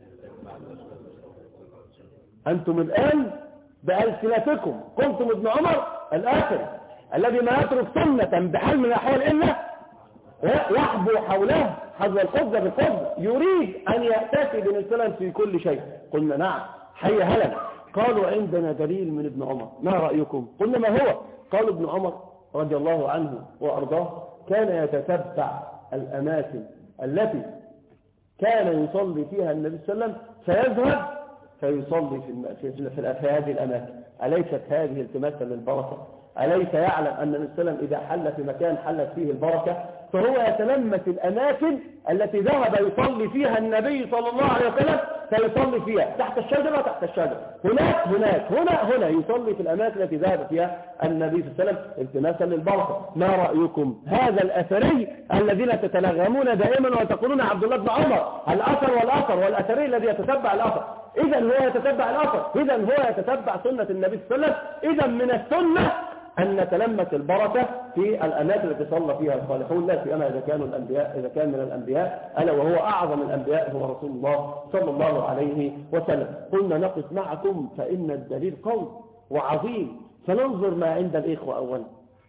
أنتم الآن بألسنتكم قلتم ابن عمر الآثري الذي ما يترك سنة بحال من الأحوال إلا يحبو حوله حذو القبضة بالقبضة، يريد أن يأتي بن السلام في كل شيء. قلنا نعم حي هلا. قالوا عندنا دليل من ابن عمر، ما رأيكم؟ قلنا ما هو؟ قالوا ابن عمر رضي الله عنه وأرضاه كان يتتبع الأماكن التي كان يصلي فيها النبي صلى الله عليه وسلم، فيذهب فيصلي في, في, في, في هذه الأماكن. أليست هذه التماسا للبركة؟ أليس يعلم أن النبي صلى الله عليه وسلم إذا حل في مكان حلت فيه البركة؟ فهو يتلمس الأماكن التي ذهب يصلي فيها النبي صلى الله عليه وسلم فيصلي فيها، تحت الشجرة تحت الشجرة، هناك هناك هنا هنا، يصلي في الأماكن التي ذهب فيها النبي صلى الله عليه وسلم التماسا للبركة. ما رأيكم؟ هذا الأثري الذين تتلغمون دائما وتقولون عبد الله بن عمر الأثر والأثر والأثري الذي يتتبع الأثر، إذا هو يتتبع الأثر، إذا هو يتتبع سنة النبي صلى الله عليه وسلم. إذا من السنة أن نتلمس البركة في الأماكن التي صلى فيها الصالحون، لا سيما إذا كانوا الأنبياء، إذا كان من الأنبياء ألا وهو أعظم الأنبياء هو رسول الله صلى الله عليه وسلم. قلنا نقف معكم فإن الدليل قوي وعظيم، فننظر ما عند الإخوة أولا،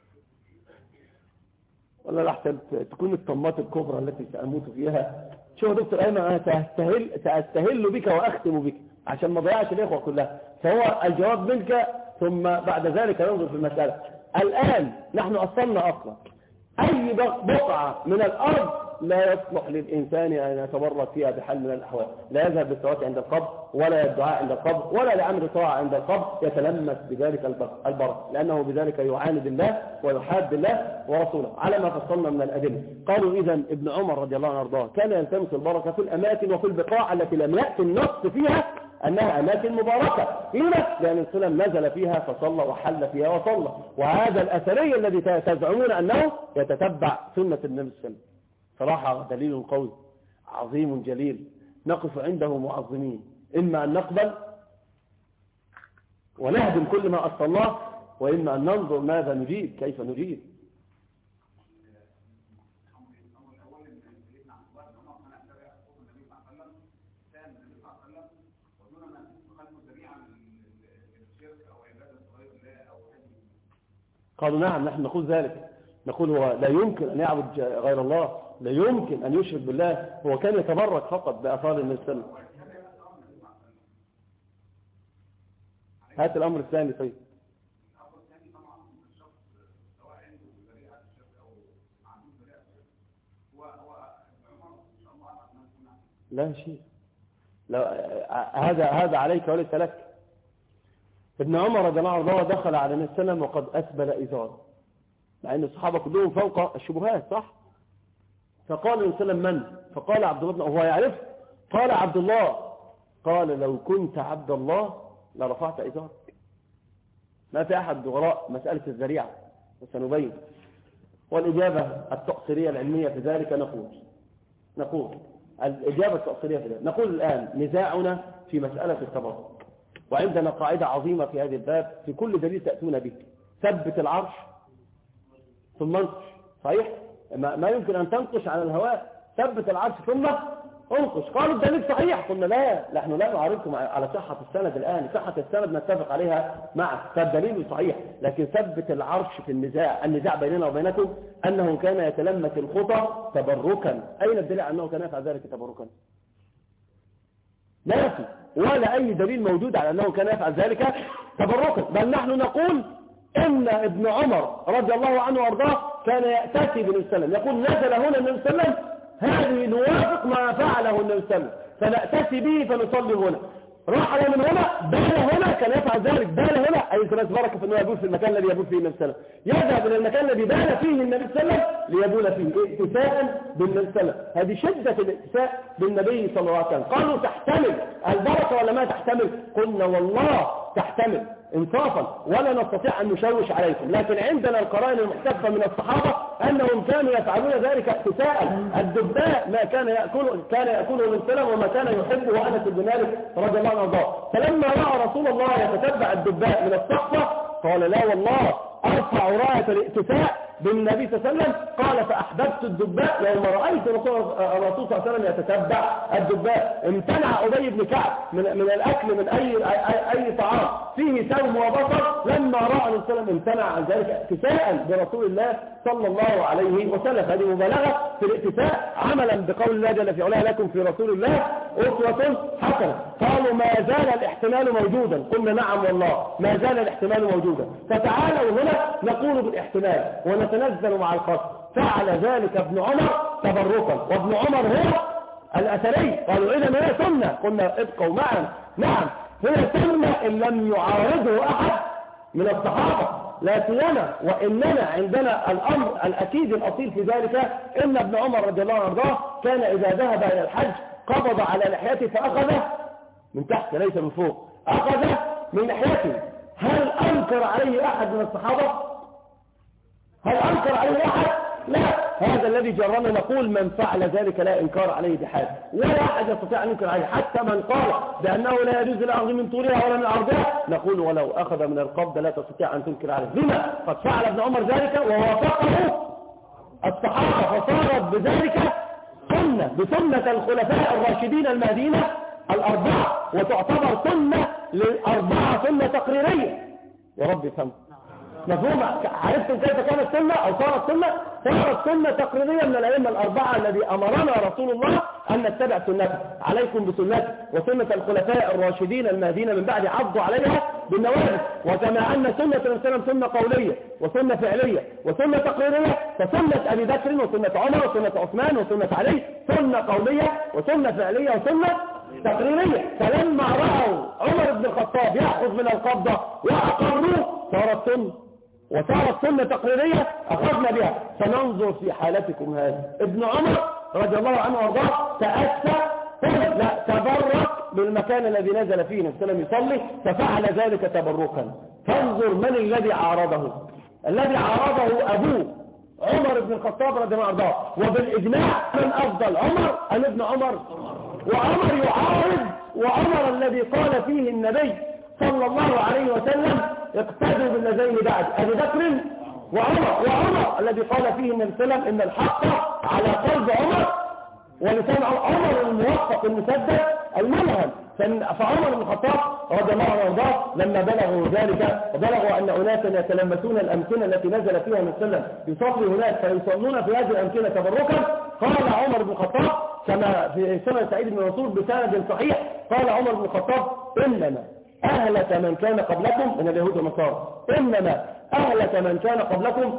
ولا لحتى تكون الطمات الكبرى التي سأموت فيها. شوف دكتور أيمن، أنا سأستهل, سأستهل بك وأختم بك عشان ما ضيعش الإخوة كلها، فهو الجواب منك ثم بعد ذلك ننظر في المسألة. الآن نحن أصلنا أصلا أي بقعة من الأرض لا يصلح للإنسان أن يتبرك فيها بحال من الأحوال، لا يذهب بالصلاة عند القبر ولا الدعاء عند القبر ولا لعمل طاعة عند القبر يتلمس بذلك البركة، لأنه بذلك يعاند الله ويحاد الله ورسوله على ما فصلنا من الأدلة. قالوا إذا ابن عمر رضي الله عنه وارضاه كان يلتمس البركة في الأماكن وفي البقاع التي لم يأتي النص فيها أنها أماكن مباركة. لما؟ لأن السلام نزل فيها فصلى وحل فيها وصلى. وهذا الأثري الذي تزعمون أنه يتتبع سنة النبي صلى الله عليه وسلم صراحة دليل قوي عظيم جليل، نقف عنده معظمين، إما أن نقبل ونهدم كل ما أصلناه، وإما أن ننظر ماذا نجيب، كيف نجيب. قالوا نعم نحن نقول ذلك، نقول هو لا يمكن أن يعبد غير الله، لا يمكن أن يشرك بالله، هو كان يتبرك فقط بأثار النبي صلى الله عليه وسلم. هات الأمر الثاني. طيب لا شيء، لا هذا هذا عليك وليس لك. ابن عمر رضي الله عنه دخل على النبي صلى الله عليه وسلم وقد أسبل إزاره، مع أن الصحابة كلهم فوق الشبهات صح؟ فقال النبي صلى الله عليه وسلم من؟ فقال عبد الله بن، هو يعرف؟ قال عبد الله. قال لو كنت عبد الله لرفعت إزارك. ما في أحد وراء مسألة الذريعة وسنبين. والإجابة التقصيرية العلمية في ذلك نقول نقول الإجابة التقصيرية في ذلك نقول الآن نزاعنا في مسألة التبرك، وعندنا قاعدة عظيمة في هذا الباب في كل دليل تأتون به: ثبت العرش ثم انقش. صحيح؟ ما, ما يمكن أن تنقش على الهواء، ثبت العرش ثم انقش. قالوا الدليل صحيح، قلنا لا، نحن لا نعارضكم على صحة السند الآن، صحة السند نتفق عليها معك، فالدليل صحيح، لكن ثبت العرش في النزاع، النزاع بيننا وبينكم أنه كان يتلمس الخطى تبركا. أين الدليل أنه كان يفعل ذلك تبركا؟ لا في ولا أي دليل موجود على أنه كان يفعل ذلك تبركا، بل نحن نقول إن ابن عمر رضي الله عنه وارضاه كان يأتي بالنبي صلى الله عليه وسلم، يقول نزل هنا النبي صلى الله عليه وسلم، هذه نوافق ما فعله النبي صلى الله عليه وسلم فنأتي به فنصلي هنا. رحل من هنا، بال هنا، كان يفعل ذلك، بال هنا، أي الناس بركة في أنه يبول في المكان الذي يبول فيه النبي صلى الله عليه وسلم، يذهب إلى المكان الذي بال فيه النبي صلى الله عليه وسلم ليبول فيه ائتساء بالنبي صلى الله عليه وسلم. هذه شدة الائتساء بالنبي صلى الله عليه وسلم. قالوا تحتمل البركة ولا ما تحتمل؟ قلنا والله تحتمل انصافا، ولا نستطيع أن نشوش عليكم، لكن عندنا القرائن المحتفة من الصحابة أنهم كانوا يفعلون ذلك ائتساء. الدباء ما كان يأكله كان يأكله من سلم وما كان يحبه أنس بن مالك رضي الله عنه. فلما رأى رسول الله يتتبع الدباء من الصحفة قال لا والله أرفع راية الائتساء بالنبي صلى الله عليه وسلم. قال فأحببت الدباء يوم رأيت الرسول صلى الله عليه وسلم يتتبع الدباء. امتنع أبي بن كعب من, من الأكل من أي, أي, أي طعام فيه سوم وبصر لما رأى النبي صلى الله عليه وسلم، امتنع عن ذلك ائتساء برسول الله صلى الله عليه وسلم. هذه مبالغة في الائتساء عملا بقول الله جل في علاه لكم في رسول الله أسوة حسنة. قالوا ما زال الاحتمال موجودا، قلنا نعم والله ما زال الاحتمال موجودا. فتعالوا هنا نقول بالاحتمال ونتنزل مع الخصم. فعل ذلك ابن عمر تبركا، وابن عمر هو الأثري. قالوا إذا هي سنة، قلنا ابقوا معا نعم هي سنة إن لم يعارضه أحد من الصحابة، لا سيما وإننا عندنا الأمر الأكيد الأصيل في ذلك إن ابن عمر رضي الله عنه كان إذا ذهب إلى الحج قبض على لحيته فأخذه من تحت ليس من فوق، أخذ من لحيته. هل أنكر عليه أحد من الصحابة؟ هل أنكر عليه أحد؟ لا. هذا الذي جرنا نقول من فعل ذلك لا إنكار عليه بحال، ولا أحد يستطيع أن ينكر عليه، حتى من قال بأنه لا يجوز الأخذ من طولها ولا من عرضها نقول ولو أخذ من القبض لا تستطيع أن تنكر عليه. لما؟ قد فعل ابن عمر ذلك ووافقه الصحابة، فصارت بذلك سنة بسنة الخلفاء الراشدين المهديين الأربعة، وتعتبر سنة للأربعة سنة تقريرية. يا رب يفهم مفهوم؟ عرفتم كيف كانت سنة أو صارت سنة؟ صارت سنة تقريرية من الأئمة الأربعة الذي أمرنا رسول الله أن نتبع سنته. عليكم بسنته وسنة الخلفاء الراشدين المهديين من بعد عضوا عليها بالنواجذ. وكما أن سنة الإسلام سنة قولية وسنة فعلية وسنة تقريرية، فسنة أبي بكر وسنة عمر وسنة عثمان وسنة علي سنة قولية وسنة فعلية وسنة تقريرية. فلما رأوا عمر بن الخطاب يأخذ من القبضة وأقروه صارت سنة، وصارت سنة تقريرية أخذنا بها. فننظر في حالتكم هذه. ابن عمر رضي الله عنه وارضاه تأسى لا تبرك بالمكان الذي نزل فيه النبي صلى الله عليه وسلم يصلي، ففعل ذلك تبركا. فانظر من الذي عارضه. الذي عارضه أبوه عمر بن الخطاب رضي الله عنه، وبالإجماع من أفضل عمر أم ابن عمر؟ وعمر يعارض، وعمر الذي قال فيه النبي صلى الله عليه وسلم اقتدوا بالذين بعد أبي بكر وعمر، وعمر الذي قال فيه النبي صلى الله عليه وسلم إن الحق على قلب عمر ولسان عمر الموفق المسدد الملهم. فعمر بن الخطاب رضي الله عنه وارضاه لما بلغوا ذلك وبلغوا أن أناسا يتلمسون الأمكنة التي نزل فيها النبي صلى الله عليه وسلم يصلي هناك فيصلون في هذه الأمكنة تبركا، قال عمر بن الخطاب كما في سنة سعيد بن منصور بسند صحيح، قال عمر بن الخطاب إنما أهلك من كان قبلكم من اليهود والنصارى، إنما أهلك من كان قبلكم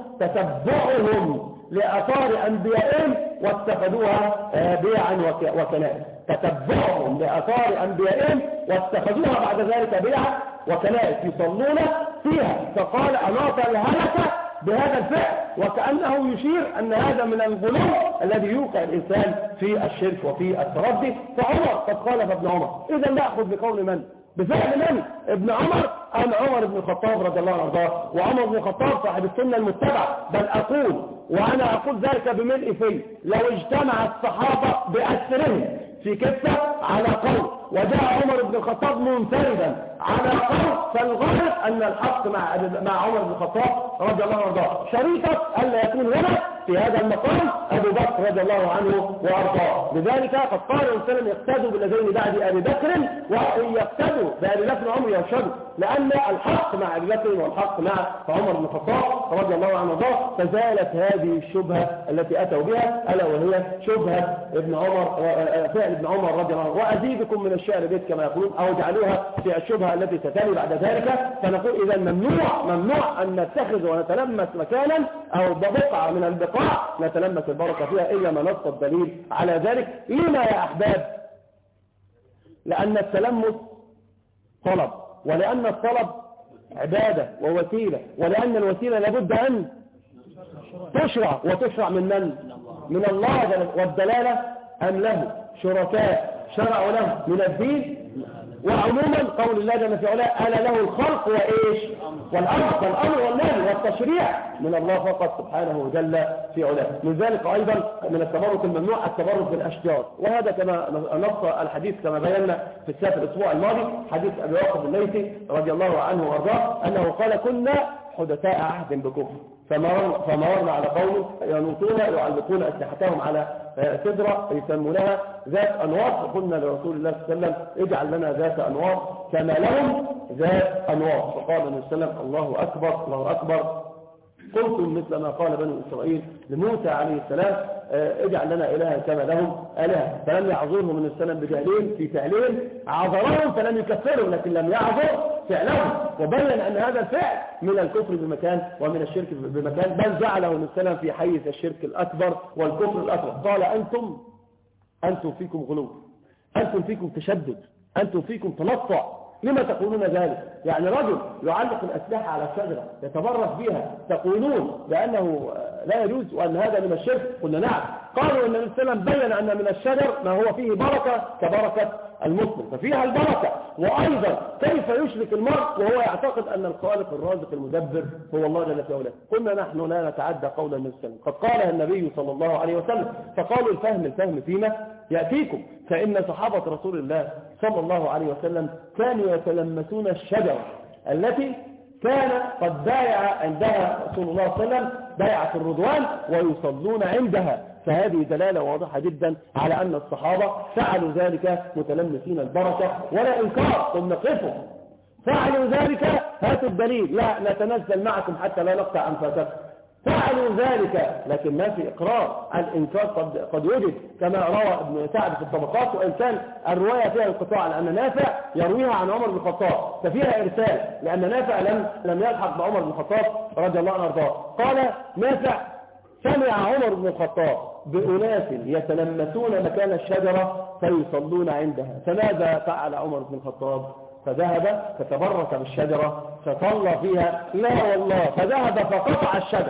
تتبعهم لآثار أنبيائهم واتخذوها بيعا وكنائس. تتبعهم لآثار أنبيائهم واتخذوها بعد ذلك بدعة وكنائس يصلون فيها، فقال أناط الهلكة بهذا الفعل، وكأنه يشير أن هذا من الغلو الذي يوقع الإنسان في الشرك وفي التردي. فعمر قد خالف ابن عمر، إذا نأخذ بقول من؟ بفعل من؟ ابن عمر أم عمر بن الخطاب رضي الله عنه؟ وعمر بن الخطاب صاحب السنة المتبعة. بل أقول وأنا أقول ذلك بملء فيه، لو اجتمع الصحابة بأسرهم في كفة على قول وجاء عمر بن الخطاب منفردا على قول، فالغالب أن الحق مع مع عمر بن الخطاب رضي الله عنه، شريطة ألا يكون هنا في هذا المقام أبو بكر رضي الله عنه وأرضاه. لذلك قد قال الإنسان يقتدوا بالذين بعد أبي بكر، وإن يقتدوا بأبي بكر عمر يرشدوا، لأن الحق مع أبي بكر والحق مع عمر بن الخطاب رضي الله عنه وأرضاه. فزالت هذه الشبهة التي أتوا بها، ألا وهي شبهة ابن عمر، فعل ابن عمر رضي الله عنه. وأزيدكم من الشعر بيت كما يقولون، أو اجعلوها في الشبهة التي تتالي بعد ذلك. فنقول إذا ممنوع ممنوع أن نتخذ ونتلمس مكانا أو بقعة من البقاع نتلمس البركة فيها إلا ما نص الدليل على ذلك. لما يا أحباب؟ لأن التلمس طلب، ولأن الطلب عبادة ووسيلة، ولأن الوسيلة لابد أن تشرع، وتشرع من من؟ من الله. والدلالة أم له شركاء شرعوا له من الدين. وعموما قول الله جل في علاه ألا له الخلق وإيش والأمر، فالأمر والنهي والتشريع من الله فقط سبحانه جل في علاه. من ذلك أيضا من التبرك الممنوع التبرك بالأشجار، وهذا كما نص الحديث كما بينا في السابق الأسبوع الماضي، حديث أبي واقد الليثي رضي الله عنه وارضاه أنه قال كنا حدثاء عهد بكفر فمررنا على قوم ينوطون يعلقون أسلحتهم على سدرة يسمونها ذات أنواط، فقلنا لرسول الله صلى الله عليه وسلم اجعل لنا ذات أنواط كما لهم ذات أنواط. فقال النبي صلى الله عليه وسلم الله أكبر الله أكبر، قلتم مثل ما قال بنو إسرائيل لموسى عليه السلام اجعل لنا إلها كما لهم آلهة. فلم يعذرهم من السلام بجهلين في فعلهم، عذرهم فلم يكفرهم لكن لم يعذر فعلهم، وبين أن هذا الفعل من الكفر بمكان ومن الشرك بمكان، بل جعله من السلام في حيز الشرك الأكبر والكفر الأكبر. قال أنتم أنتم فيكم غلو، أنتم فيكم تشدد، أنتم فيكم تنطع، لما تقولون ذلك؟ يعني رجل يعلق الأسلحة على الشجرة يتبرك بها، تقولون بأنه لا يجوز وأن هذا من الشرك؟ قلنا نعم. قالوا أن الإسلام بين أن من الشجر ما هو فيه بركة كبركة المسلم، ففيها البركة. وأيضا كيف يشرك المرء وهو يعتقد أن الخالق الرازق المدبر هو الله جل في علاه؟ قلنا نحن لا نتعدى قول النبي صلى الله عليه وسلم، قد قالها النبي صلى الله عليه وسلم. فقالوا الفهم الفهم فيما يأتيكم، فإن صحابة رسول الله صلى الله عليه وسلم كانوا يتلمسون الشجرة التي كان قد بايع عندها رسول الله صلى الله عليه وسلم بيعة الرضوان ويصلون عندها. فهذه دلالة واضحة جدا على أن الصحابة فعلوا ذلك متلمسين البركة ولا إنكار. ثم نقفوا فعلوا ذلك هاتوا الدليل، لا نتنزل معكم حتى لا نقطع أنفاسكم. فعلوا ذلك لكن ما في إقرار. الإنكار قد, قد وجد كما روى ابن سعد في الطبقات، وإن كان الرواية فيها انقطاع لأن نافع يرويها عن عمر بن الخطاب ففيها إرسال، لأن نافع لم لم يلحق بعمر بن الخطاب رضي الله عنه وارضاه. قال نافع سمع عمر بن الخطاب بأناس يتلمسون مكان الشجرة فيصلون عندها، فماذا فعل عمر بن الخطاب؟ فذهب فتبرك بالشجرة فصلى فيها؟ لا والله، فذهب فقطع الشجرة،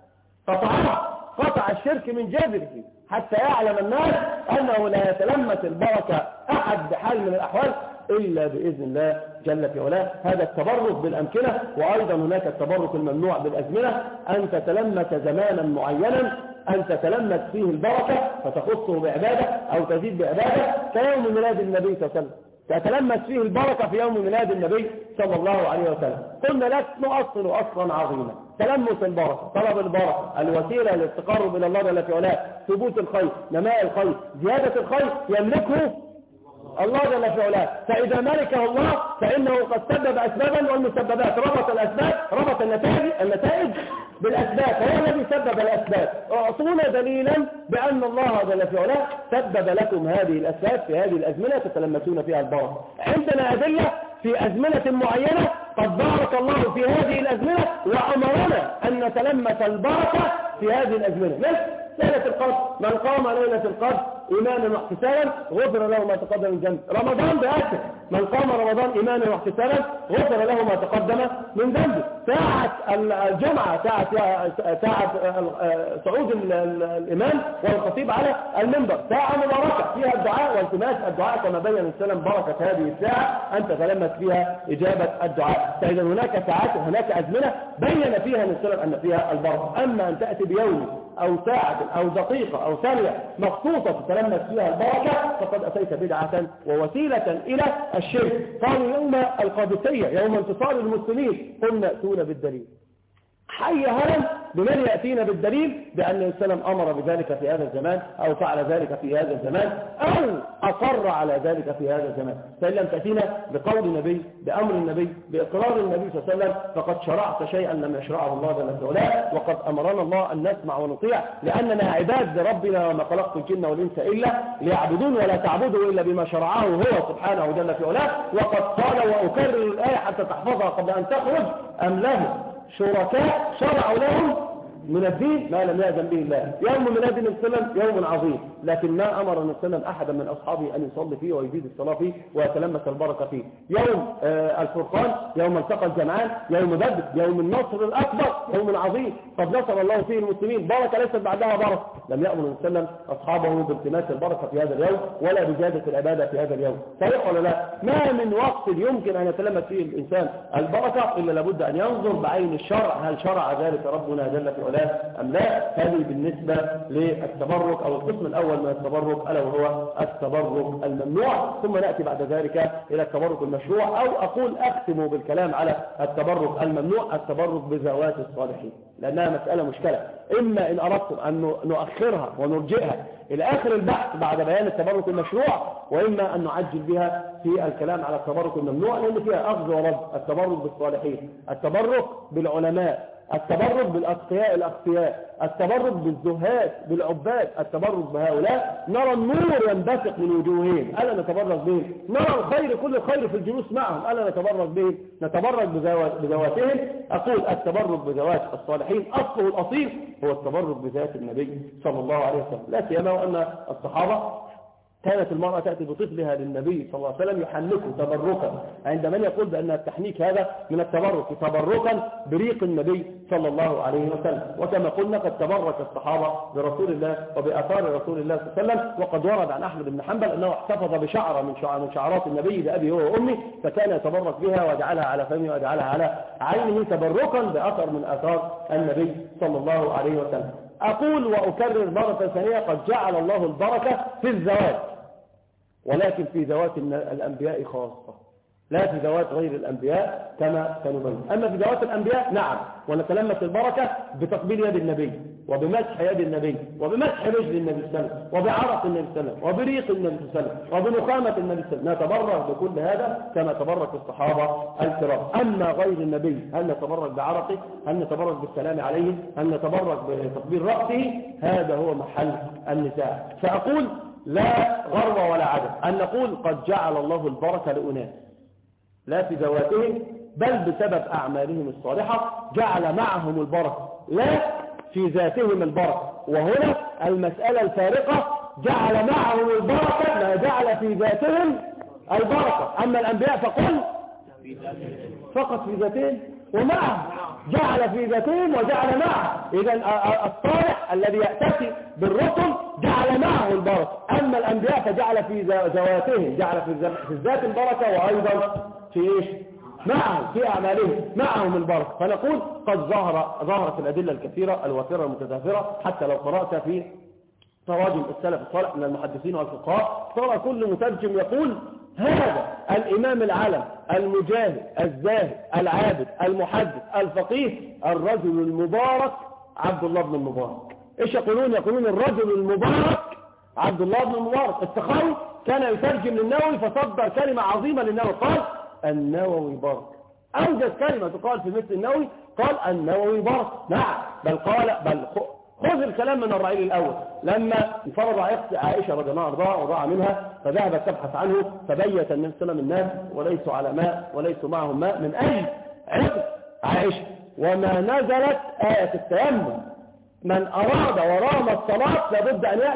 قطعها قطع الشرك من جذره حتى يعلم الناس أنه لا يتلمس البركة أحد بحال من الأحوال إلا بإذن الله جل في علاه. هذا التبرك بالأمكنة. وأيضا هناك التبرك الممنوع بالأزمنة، أن تتلمس زمانا معينا أن تتلمس فيه البركة فتخصه بعبادة أو تزيد بعبادة، كيوم ميلاد النبي صلى الله عليه وسلم تتلمس فيه البركة في يوم ميلاد النبي صلى الله عليه وسلم. قلنا لك نؤصل أصلا عظيما، تلمس البركة، طلب البركة، الوسيلة للتقرب إلى الله جل في علاه، ثبوت الخير، نماء الخير، زيادة الخير يملكه الله جل في علاه. فإذا ملكه الله فإنه قد سبب أسبابا، والمسببات ربط الأسباب ربط النتائج النتائج بالأسباب، فهو الذي سبب الأسباب. أعطونا دليلا بأن الله جل في علاه سبب لكم هذه الأسباب في هذه الأزمنة تتلمسون فيها البركة. عندنا أدلة في أزمنة معينة قد بارك الله في هذه الأزمنة وأمرنا أن نتلمس البركة في هذه الأزمنة. مثل ليلة القدر، من قام ليلة القدر إيمانا واحتسابا غفر له ما تقدم من ذنبه. رمضان بأكد من قام رمضان إيمانا واحتسابا غفر له ما تقدم من ذنبه. ساعة الجمعة، ساعة ساعة صعود الإمام والخطيب على المنبر، ساعة مباركة فيها الدعاء والتماس الدعاء كما بين السلام بركة هذه الساعة أن تتلمس فيها إجابة الدعاء. فإذا هناك ساعات هناك أزمنة بين فيها السلام أن فيها البركة. أما أن تأتي بيوم أو ساعة أو دقيقة أو ثانية مخصوصة تتلمس فيها البركة فقد أتيت بدعة ووسيلة إلى الشرك. قالوا يوم القادسية يوم انتصار المسلمين قلنا ائتونا بالدليل. حي هلا بمن يأتينا بالدليل بأن السلام أمر بذلك في هذا الزمان أو فعل ذلك في هذا الزمان أو أقر على ذلك في هذا الزمان. فإن لم تأتينا بقول النبي بأمر النبي بإقرار النبي صلى الله عليه وسلم فقد شرعت شيئا لم يشرعه الله جل وعلا، وقد أمرنا الله أن نسمع ونطيع لأننا عباد لربنا وما خلقت الجن والإنس إلا ليعبدون ولا تعبدوا إلا بما شرعه هو سبحانه جل وعلا. وقد قال وأكرر الآية حتى تحفظها قبل أن تخرج أم له شركاء شرعوا لهم من الدين ما لم يأذن به الله. يوم ميلاد النبي صلى الله عليه وسلم يوم عظيم، لكن ما أمر النبي صلى الله عليه وسلم أحدا من أصحابه أن يصلي فيه ويزيد الصلاة فيه ويتلمس البركة فيه. يوم آه الفرقان، يوم التقى الجمعان، يوم بدر، يوم النصر الأكبر، يوم عظيم قد نصر الله فيه المسلمين، بركة ليست بعدها بركة. لم يأمر النبي صلى الله عليه وسلم أصحابه بالتماس البركة في هذا اليوم ولا بزيادة العبادة في هذا اليوم. صحيح ولا لا؟ ما من وقت يمكن أن يتلمس فيه الإنسان البركة إلا لابد أن ينظر بعين الشرع هل شرع ذلك ربنا جل في علاه أم لا. هذه بالنسبة للتبرك أو القسم الأول من التبرك ألا وهو التبرك الممنوع. ثم نأتي بعد ذلك إلى التبرك المشروع، أو أقول أختم بالكلام على التبرك الممنوع التبرك بذوات الصالحين، لأنها مسألة مشكلة. إما إن أردتم أن نؤخرها ونرجئها إلى آخر البحث بعد بيان التبرك المشروع، وإما أن نعجل بها في الكلام على التبرك الممنوع لأن فيها أخذ ورد. التبرك بالصالحين، التبرك بالعلماء، التبرك بالأتقياء الأخفياء، التبرك بالزهاد بالعباد، التبرك بهؤلاء. نرى النور ينبثق من وجوههم ألا نتبرك بهم، نرى الخير كل الخير في الجلوس معهم ألا نتبرك بهم، نتبرك بذواتهم. أقول التبرك بذوات الصالحين أصله الأصيل هو التبرك بذات النبي صلى الله عليه وسلم، لا سيما وأن الصحابة كانت المرأة تأتي بطفلها للنبي صلى الله عليه وسلم يحنكه تبركا، عند من يقول بأن التحنيك هذا من التبرك تبركا بريق النبي صلى الله عليه وسلم. وكما قلنا قد تبرك الصحابة برسول الله وبآثار رسول الله صلى الله عليه وسلم، وقد ورد عن أحمد بن حنبل أنه احتفظ بشعرة من من شعرات النبي بأبي هو وأمي، فكان يتبرك بها ويجعلها على فمه ويجعلها على عينه تبركا بأثر من آثار النبي صلى الله عليه وسلم. أقول وأكرر مرة ثانية قد جعل الله البركة في الزواج، ولكن في ذوات الأنبياء خاصة، لا في ذوات غير الأنبياء كما سنبين. أما في ذوات الأنبياء نعم، ونتلمس البركة بتقبيل يد النبي وبمسح يد النبي وبمسح رجل النبي صلى الله عليه وسلم وبعرق النبي صلى الله عليه وسلم وبريق النبي صلى الله عليه وسلم وبنخامة النبي صلى الله عليه وسلم. نتبرك بكل هذا كما تبرك الصحابة الكرام. أما غير النبي هل نتبرك بعرقه؟ هل نتبرك بالسلام عليه؟ هل نتبرك بتقبيل رأسه؟ هذا هو محل النزاع. فأقول لا غرو ولا عدم أن نقول قد جعل الله البركة لأناس لا في ذواتهم بل بسبب أعمالهم الصالحة جعل معهم البركة لا في ذاتهم البركة. وهنا المسألة الفارقة، جعل معهم البركة ما جعل في ذاتهم البركة. أما الأنبياء فقل فقط في ذاتهم ومعهم، جعل في ذاتهم وجعل معه. إذا الصالح الذي يأتي بالرسل جعل معه البركة، أما الأنبياء فجعل في ذواتهم، جعل في الذات البركة وأيضا في إيش؟ معهم في أعمالهم معهم البركة. فنقول قد ظهر ظهرت الأدلة الكثيرة الوافرة المتكاثرة، حتى لو قرأت في تراجم السلف الصالح من المحدثين والفقهاء ترى كل مترجم يقول هذا الإمام العلم المجاهد الزاهد العابد المحدث الفقيه الرجل المبارك عبد الله بن المبارك. إيش يقولون؟ يقولون الرجل المبارك عبد الله بن المبارك. السخاوي كان يترجم للنووي فصدر كلمة عظيمة للنووي، قال النووي بارك. أوجد كلمة تقال في مثل النووي قال النووي بارك. نعم، بل قال بل خذ الكلام من الرعيل الأول لما انفرض عائشة رضي الله عنها وضاع منها فذهبت تبحث عنه فبيت النبي صلى الله عليه وسلم الناس وليسوا على ماء وليسوا معهم ماء من أجل عقد عائشة. وما نزلت آية التيمم، من أراد ورام الصلاة لابد أن يأتي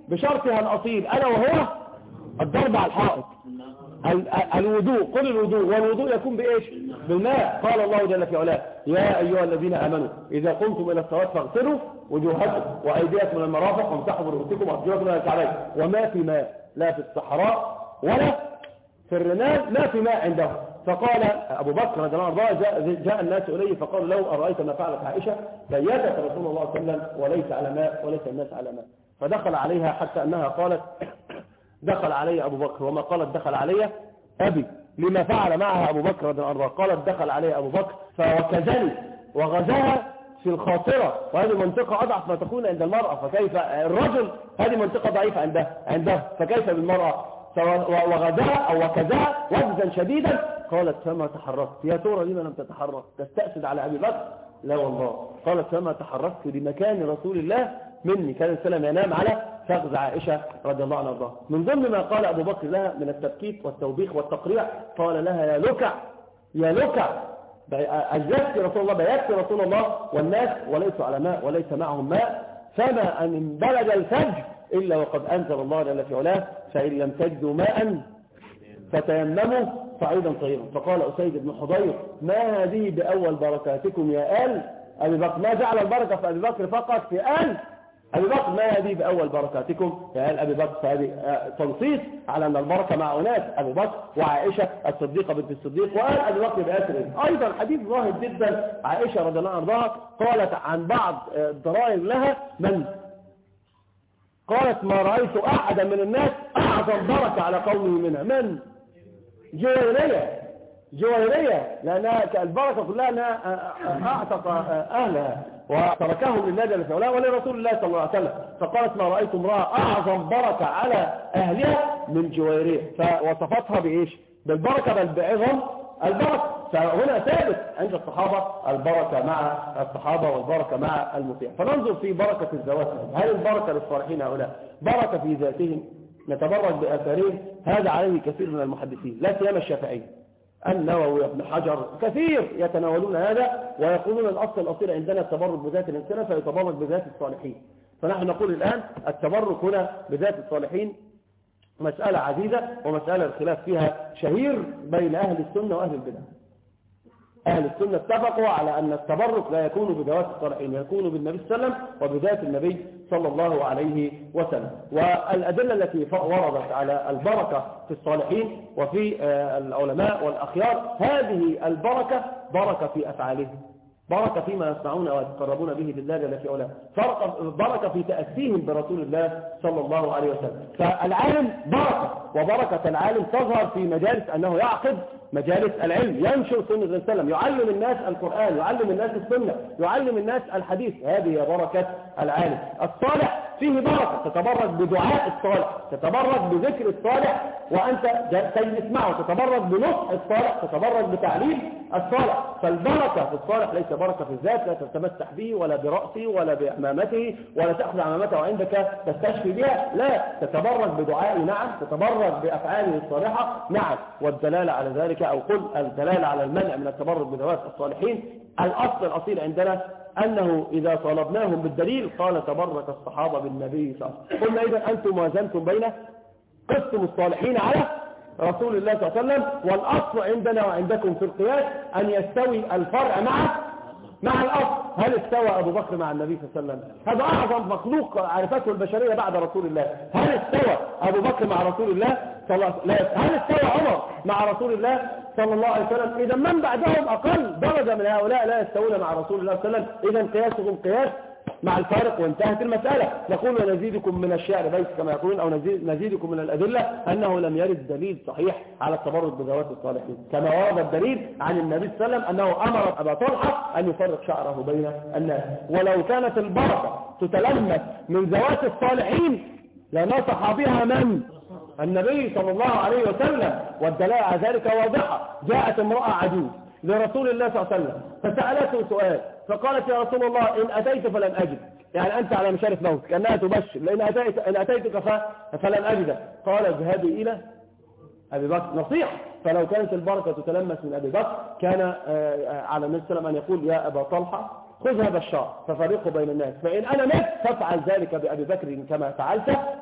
بشرطها الأصيل ألا وهو الضرب على الحائط. الوضوء، قل الوضوء، والوضوء يكون بإيش؟ بالماء. قال الله جل في علاه يا أيها الذين آمنوا إذا قمتم إلى الصلاة فاغسلوا وجوهكم وأيديكم من المرافق وامسحوا برؤوسكم وأرجلكم إلى الكعبين وما في ماء، لا في الصحراء ولا في الرمال، ما في ماء عنده. فقال أبو بكر رضي الله عنه جاء, جاء الناس إليه فقال له أرأيت ما فعلت عائشة؟ بيتت رسول الله صلى الله عليه وسلم وليس على ماء وليس الناس على ماء. فدخل عليها حتى أنها قالت دخل علي أبو بكر، وما قالت دخل علي أبي لما فعل معها أبو بكر رضي الله عنه، قالت دخل علي أبو بكر فوكزني وغزاها في الخاطرة، وهذه منطقة أضعف ما تكون عند المرأة، فكيف الرجل هذه منطقة ضعيفة عنده عنده فكيف بالمرأة؟ وغزاها أو وكزاها وجزا شديدا. قالت فما تحركت يا ترى لما لم تتحرك؟ تستأسد على أبي بكر؟ لا والله. قالت فما تحركت لمكان رسول الله مني، كان السلام ينام على فخذ عائشة رضي الله عنها. من ضمن ما قال أبو بكر لها من التبكيت والتوبيخ والتقريع قال لها يا لكع يا لكع أجلست رسول الله بيكت رسول الله والناس وليسوا على ماء وليس معهم ماء، فما أن بلد الفجر إلا وقد أنزل الله جل في علاه فإن لم تجدوا ماء فتيمموا صعيدا طيبا. فقال أسيد بن حضير ما هذه بأول بركاتكم يا آل أبي بكر؟ ما جعل البركة في أبي بكر فقط في آل أبي بكر، ما هذه بأول بركاتكم يا آل أبي بكر؟ فهذه تنصيص على أن البركة مع أناس أبو بكر وعائشة الصديقة بنت الصديق وآل أبي بكر بأسرهم. أيضا حديث ظاهر جدا عائشة رضي الله عنها قالت عن بعض الضرائب لها من قالت ما رأيت أحدا من الناس أعظم بركة على قومه منها من جويرية جويرية لأنها البركة كلها أنها أعتق أهلها وتركهم لله جل في علاه ولرسول الله صلى الله عليه وسلم. فقالت ما رأيت امرأة أعظم بركة على أهلها من جويرية، فوصفتها بإيش؟ بالبركة بل بعظم البركة. فهنا ثابت عند الصحابة البركة مع الصحابة والبركة مع المطيع. فننظر في بركة الزواج، هل البركة للصالحين هؤلاء بركة في ذاتهم نتبرك بآثارهم؟ هذا عليه كثير من المحدثين لا سيما الشافعي النووي وابن حجر كثير يتناولون هذا ويقولون الأصل الأصيل عندنا التبرك بذات الإنسان فيتبرك بذات الصالحين. فنحن نقول الآن التبرك هنا بذات الصالحين مسألة عزيزة ومسألة الخلاف فيها شهير بين أهل السنة وأهل البدع. أهل السنة اتفقوا على أن التبرك لا يكون بذوات الصالحين، يكون بالنبي صلى الله عليه وسلم وبذات النبي صلى الله عليه وسلم. والأدلة التي وردت على البركة في الصالحين وفي العلماء والأخيار هذه البركة بركة في أفعالهم، بركة فيما يصنعون ويتقربون به لله جل في علاه، بركة في تأسيهم برسول الله صلى الله عليه وسلم. فالعالم بركة، وبركة العالم تظهر في مجالس أنه يعقد مجالس العلم، ينشر سنة الرسول صلى الله عليه وسلم، يعلم الناس القرآن، يعلم الناس السنة، يعلم الناس الحديث. هذه هي بركة العالم. الصالح فيه بركة، تتبرك بدعاء الصالح، تتبرك بذكر الصالح وأنت تجلس معه، تتبرك بنصح الصالح، تتبرك بتعليم الصالح. فالبركة في الصالح ليس بركة في الذات، لا تتمسح به ولا برأسه ولا بعمامته ولا تأخذ عمامته عندك تستشفي بها، لا، تتبرك بدعائه نعم، تتبرك بأفعاله الصالحة نعم. والدلالة على ذلك أو قل الدلالة على المنع من التبرك بذوات الصالحين الأصل الأصيل عندنا أنه إذا طلبناهم بالدليل قال تبرك الصحابة بالنبي صلى الله عليه وسلم. قلنا إذا أنتم وازنتم بين قسم الصالحين على رسول الله صلى الله عليه وسلم، والأصل عندنا وعندكم في القياس أن يستوي الفرع مع مع الأصل. هل استوى أبو بكر مع النبي صلى الله عليه وسلم؟ هذا أعظم مخلوق عرفته البشرية بعد رسول الله. هل استوى أبو بكر مع رسول الله صلى الله عليه وسلم؟ هل استوى عمر مع رسول الله صلى الله عليه وسلم؟ إذا من بعدهم أقل درجة من هؤلاء لا يستوون مع رسول الله صلى الله عليه وسلم. إذا قياسهم قياس مع الفارق وانتهت المسألة. نقول ونزيدكم من الشعر بيت كما يقولون، أو نزيدكم من الأدلة أنه لم يرد دليل صحيح على التبرك بذوات الصالحين، كما ورد الدليل عن النبي صلى الله عليه وسلم أنه أمر أبا طلحة أن يفرق شعره بين الناس. ولو كانت البركة تتلمس من ذوات الصالحين لنصح بها من؟ النبي صلى الله عليه وسلم. والدلالة على ذلك واضحة. جاءت امرأة عجوز لرسول الله صلى الله عليه وسلم فسألته سؤال فقالت يا رسول الله إن أتيت فلم أجد، يعني أنت على مشارف موت كأنها تبشر، لأن أتيت إن أتيتك فلم أجد. قال اذهبي إلى أبي بكر. نصيحة. فلو كانت البركة تتلمس من أبي بكر كان على النبي صلى الله عليه وسلم أن يقول يا أبا طلحة خذ هذا الشعر ففرقه بين الناس، فإن أنا مت فافعل ذلك بأبي بكر كما فعلت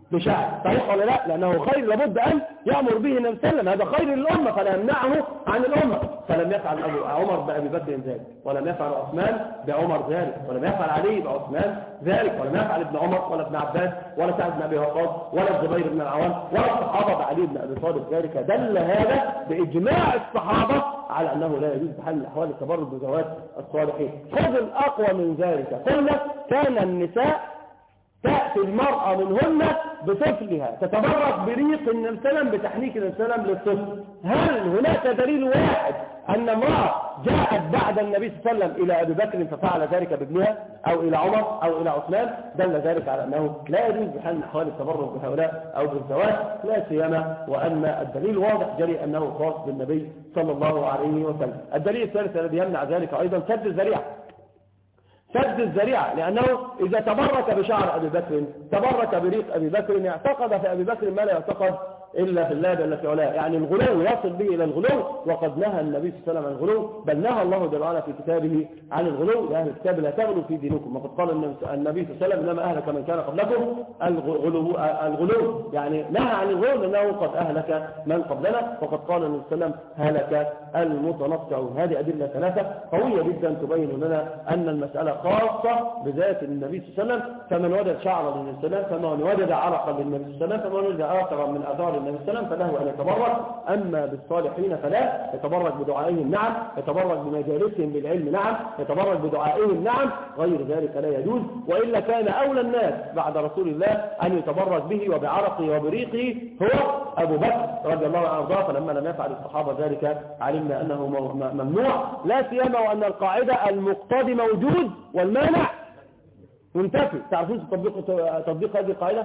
بشعر، صحيح ولا لا؟ لأنه خير لابد أن يأمر به النبي صلى الله عليه وسلم، هذا خير للأمة فلا يمنعه عن الأمة. فلم يفعل أبو عمر بأبي بكر ذلك، ولم يفعل عثمان بعمر ذلك، ولم يفعل علي بعثمان ذلك، ولم يفعل ابن عمر ولا ابن عباس ولا سعد بن أبي وقاص ولا الزبير بن العوام ولا الصحابة بعلي بن أبي طالب ذلك. دل هذا بإجماع الصحابة على أنه لا يجوز بحال من الأحوال التبرج بزواج الصالحين. خذ الأقوى من ذلك، قلنا كان النساء تأتي المرأة منهن بطفلها تتبرك بريق النبي صلى الله عليه وسلم بتحنيك النبي صلى الله عليه وسلم للطفل. هل هناك دليل واحد أن امرأة جاءت بعد النبي صلى الله عليه وسلم إلى أبي بكر ففعل ذلك بابنها أو إلى عمر أو إلى عثمان؟ دل ذلك على أنه لا يجوز بحال من أحوال التبرك بهؤلاء أو بالزواج، لا سيما وأن الدليل واضح جري أنه خاص بالنبي صلى الله عليه وسلم. الدليل الثالث الذي يمنع ذلك أيضا سد الذريعة. سد الذريعة، لأنه إذا تبرك بشعر أبي بكر تبرك بريق أبي بكر اعتقد في أبي بكر ما لا يعتقد إلا في الله جل في علاه، يعني الغلو يصل به إلى الغلو، وقد نهى النبي صلى الله عليه وسلم عن الغلو، بل نهى الله جل وعلا في كتابه عن الغلو. يا أهل الكتاب لا تغلوا في دينكم، وقد قال النبي صلى الله عليه وسلم إنما أهلك من كان قبلكم الغلو, الغلو يعني نهى عن الغلو لأنه قد أهلك من قبلنا، وقد قال النبي صلى الله عليه وسلم هلك المتنطعون. هذه أدلة ثلاثة قوية جدا تبين لنا أن المسألة خاصة بذات النبي صلى الله عليه وسلم، فمن وجد شعرا للنبي صلى الله عليه وسلم، فمن وجد عرقا للنبي صلى الله عليه وسلم، فمن وجد آثرا من آثار النبي صلى الله عليه وسلم فله أن يتبرك. أما بالصالحين فلا، يتبرك بدعائهم نعم، يتبرك بمجالسهم للعلم نعم، يتبرك بدعائهم نعم، غير ذلك لا يجوز. وإلا كان أولى الناس بعد رسول الله أن يتبرك به وبعرقه وبريقه هو أبو بكر رضي الله عنه وارضاه، فلما لم يفعل الصحابة ذلك علمنا أنه ممنوع، لا سيما وأن القاعدة المقتضي موجود والمانع منتفي. تعرفون تطبيق تطبيق هذه القاعدة؟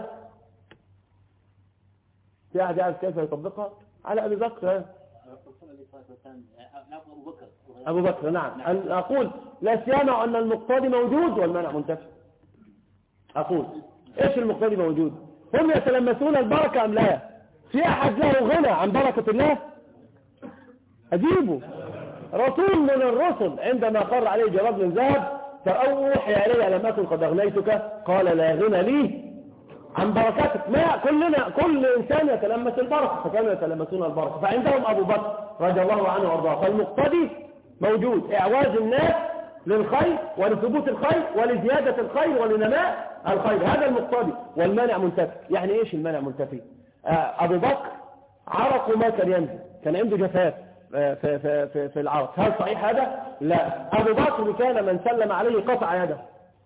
في أحد يعرف كيف يطبقها؟ على أبي بكر. أبو بكر نعم. أن أقول لا سيما أن المقتضي موجود والمانع منتفي. أقول إيش المقتضي موجود؟ هم يتلمسون البركة أم لا؟ في أحد له غنى عن بركة الله؟ أجيبه. رسول من الرسل عندما قر عليه جواب من ذهب فأوحي إلي لم أكن قد أغنيتك قال لا غنى لي عن بركاتك. ما كلنا كل إنسان يتلمس البركة، فكانوا يتلمسون البركة، فعندهم أبو بكر رضي الله عنه وارضاه. فالمقتضي موجود، إعواز الناس للخير ولثبوت الخير ولزيادة الخير ولنماء الخير، هذا المقتضي. والمانع منتفي. يعني إيش المانع منتفي؟ أبو بكر عرقه ما كان ينزل، كان عنده جفاف في, في, في, في العرق. هل صحيح هذا؟ لا. أبو بكر كان من سلم عليه قطع يده،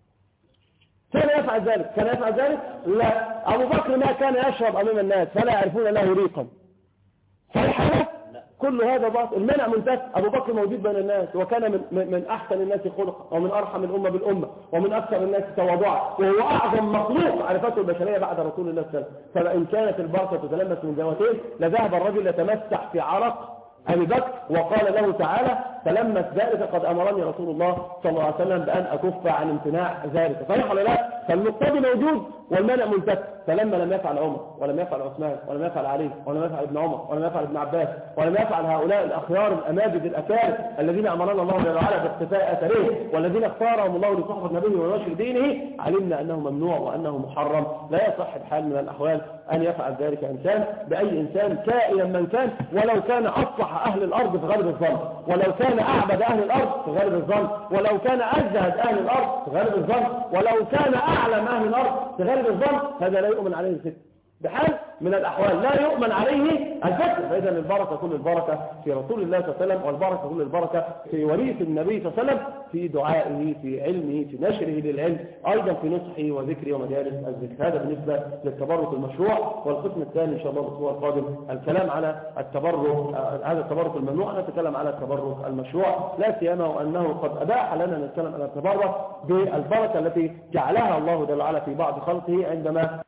كان يفعل ذلك؟ كان يفعل ذلك؟ لا. أبو بكر ما كان يشرب أمام الناس فلا يعرفون له ريقا، صحيح هذا؟ كل هذا باطل. المانع منتفي. أبو بكر موجود بين الناس، وكان من, من أحسن الناس خلقا، ومن أرحم الأمة بالأمة، ومن أكثر الناس تواضعا، وهو أعظم مخلوق عرفته البشرية بعد رسول الله صلى الله عليه وسلم. فإن كانت البركة تتلمس من جوتين لذهب الرجل يتمسح في عرق أبي بكر، وقال له تعالى تلمس ذلك قد أمرني رسول الله صلى الله عليه وسلم بأن أكف عن امتناع ذلك. صحيح ولا لا؟ فالمقتضي موجود والمانع منتفي. فلما لم يفعل عمر ولم يفعل عثمان ولم يفعل علي ولم يفعل ابن عمر ولم يفعل ابن عباس ولم يفعل هؤلاء الأخيار الأماجد الأكارم الذين أمرنا الله جل وعلا باقتفاء أثرهم والذين اختارهم الله لصحبة نبيه ونشر دينه، علمنا أنه ممنوع وأنه محرم. لا يصح بحال من الأحوال أن يفعل ذلك إنسان بأي إنسان كائنا من كان، ولو كان أصلح أهل الأرض في غالب الظن، ولو كان أعبد أهل الأرض في غالب الظن، ولو كان أزهد أهل الأرض في غالب الظن، ولو كان أعلم أهل الأرض في غالب الظن، هذا لا يؤمن عليه الفتن بحال من الأحوال، لا يؤمن عليه الفتن. فإذا البركة كل البركة في رسول الله صلى الله عليه وسلم، والبركة كل البركة في وريث النبي صلى الله عليه وسلم، في دعائه، في علمه، في نشره للعلم، أيضا في نصحه وذكره ومجالس الذكر. هذا بالنسبة للتبرك المشروع. والقسم الثاني إن شاء الله الأسبوع القادم الكلام على التبرك، هذا التبرك الممنوع، نتكلم على التبرك المشروع، لا سيما وأنه قد أباح لنا نتكلم على التبرك بالبركة التي جعلها الله جل وعلا في بعض خلقه عندما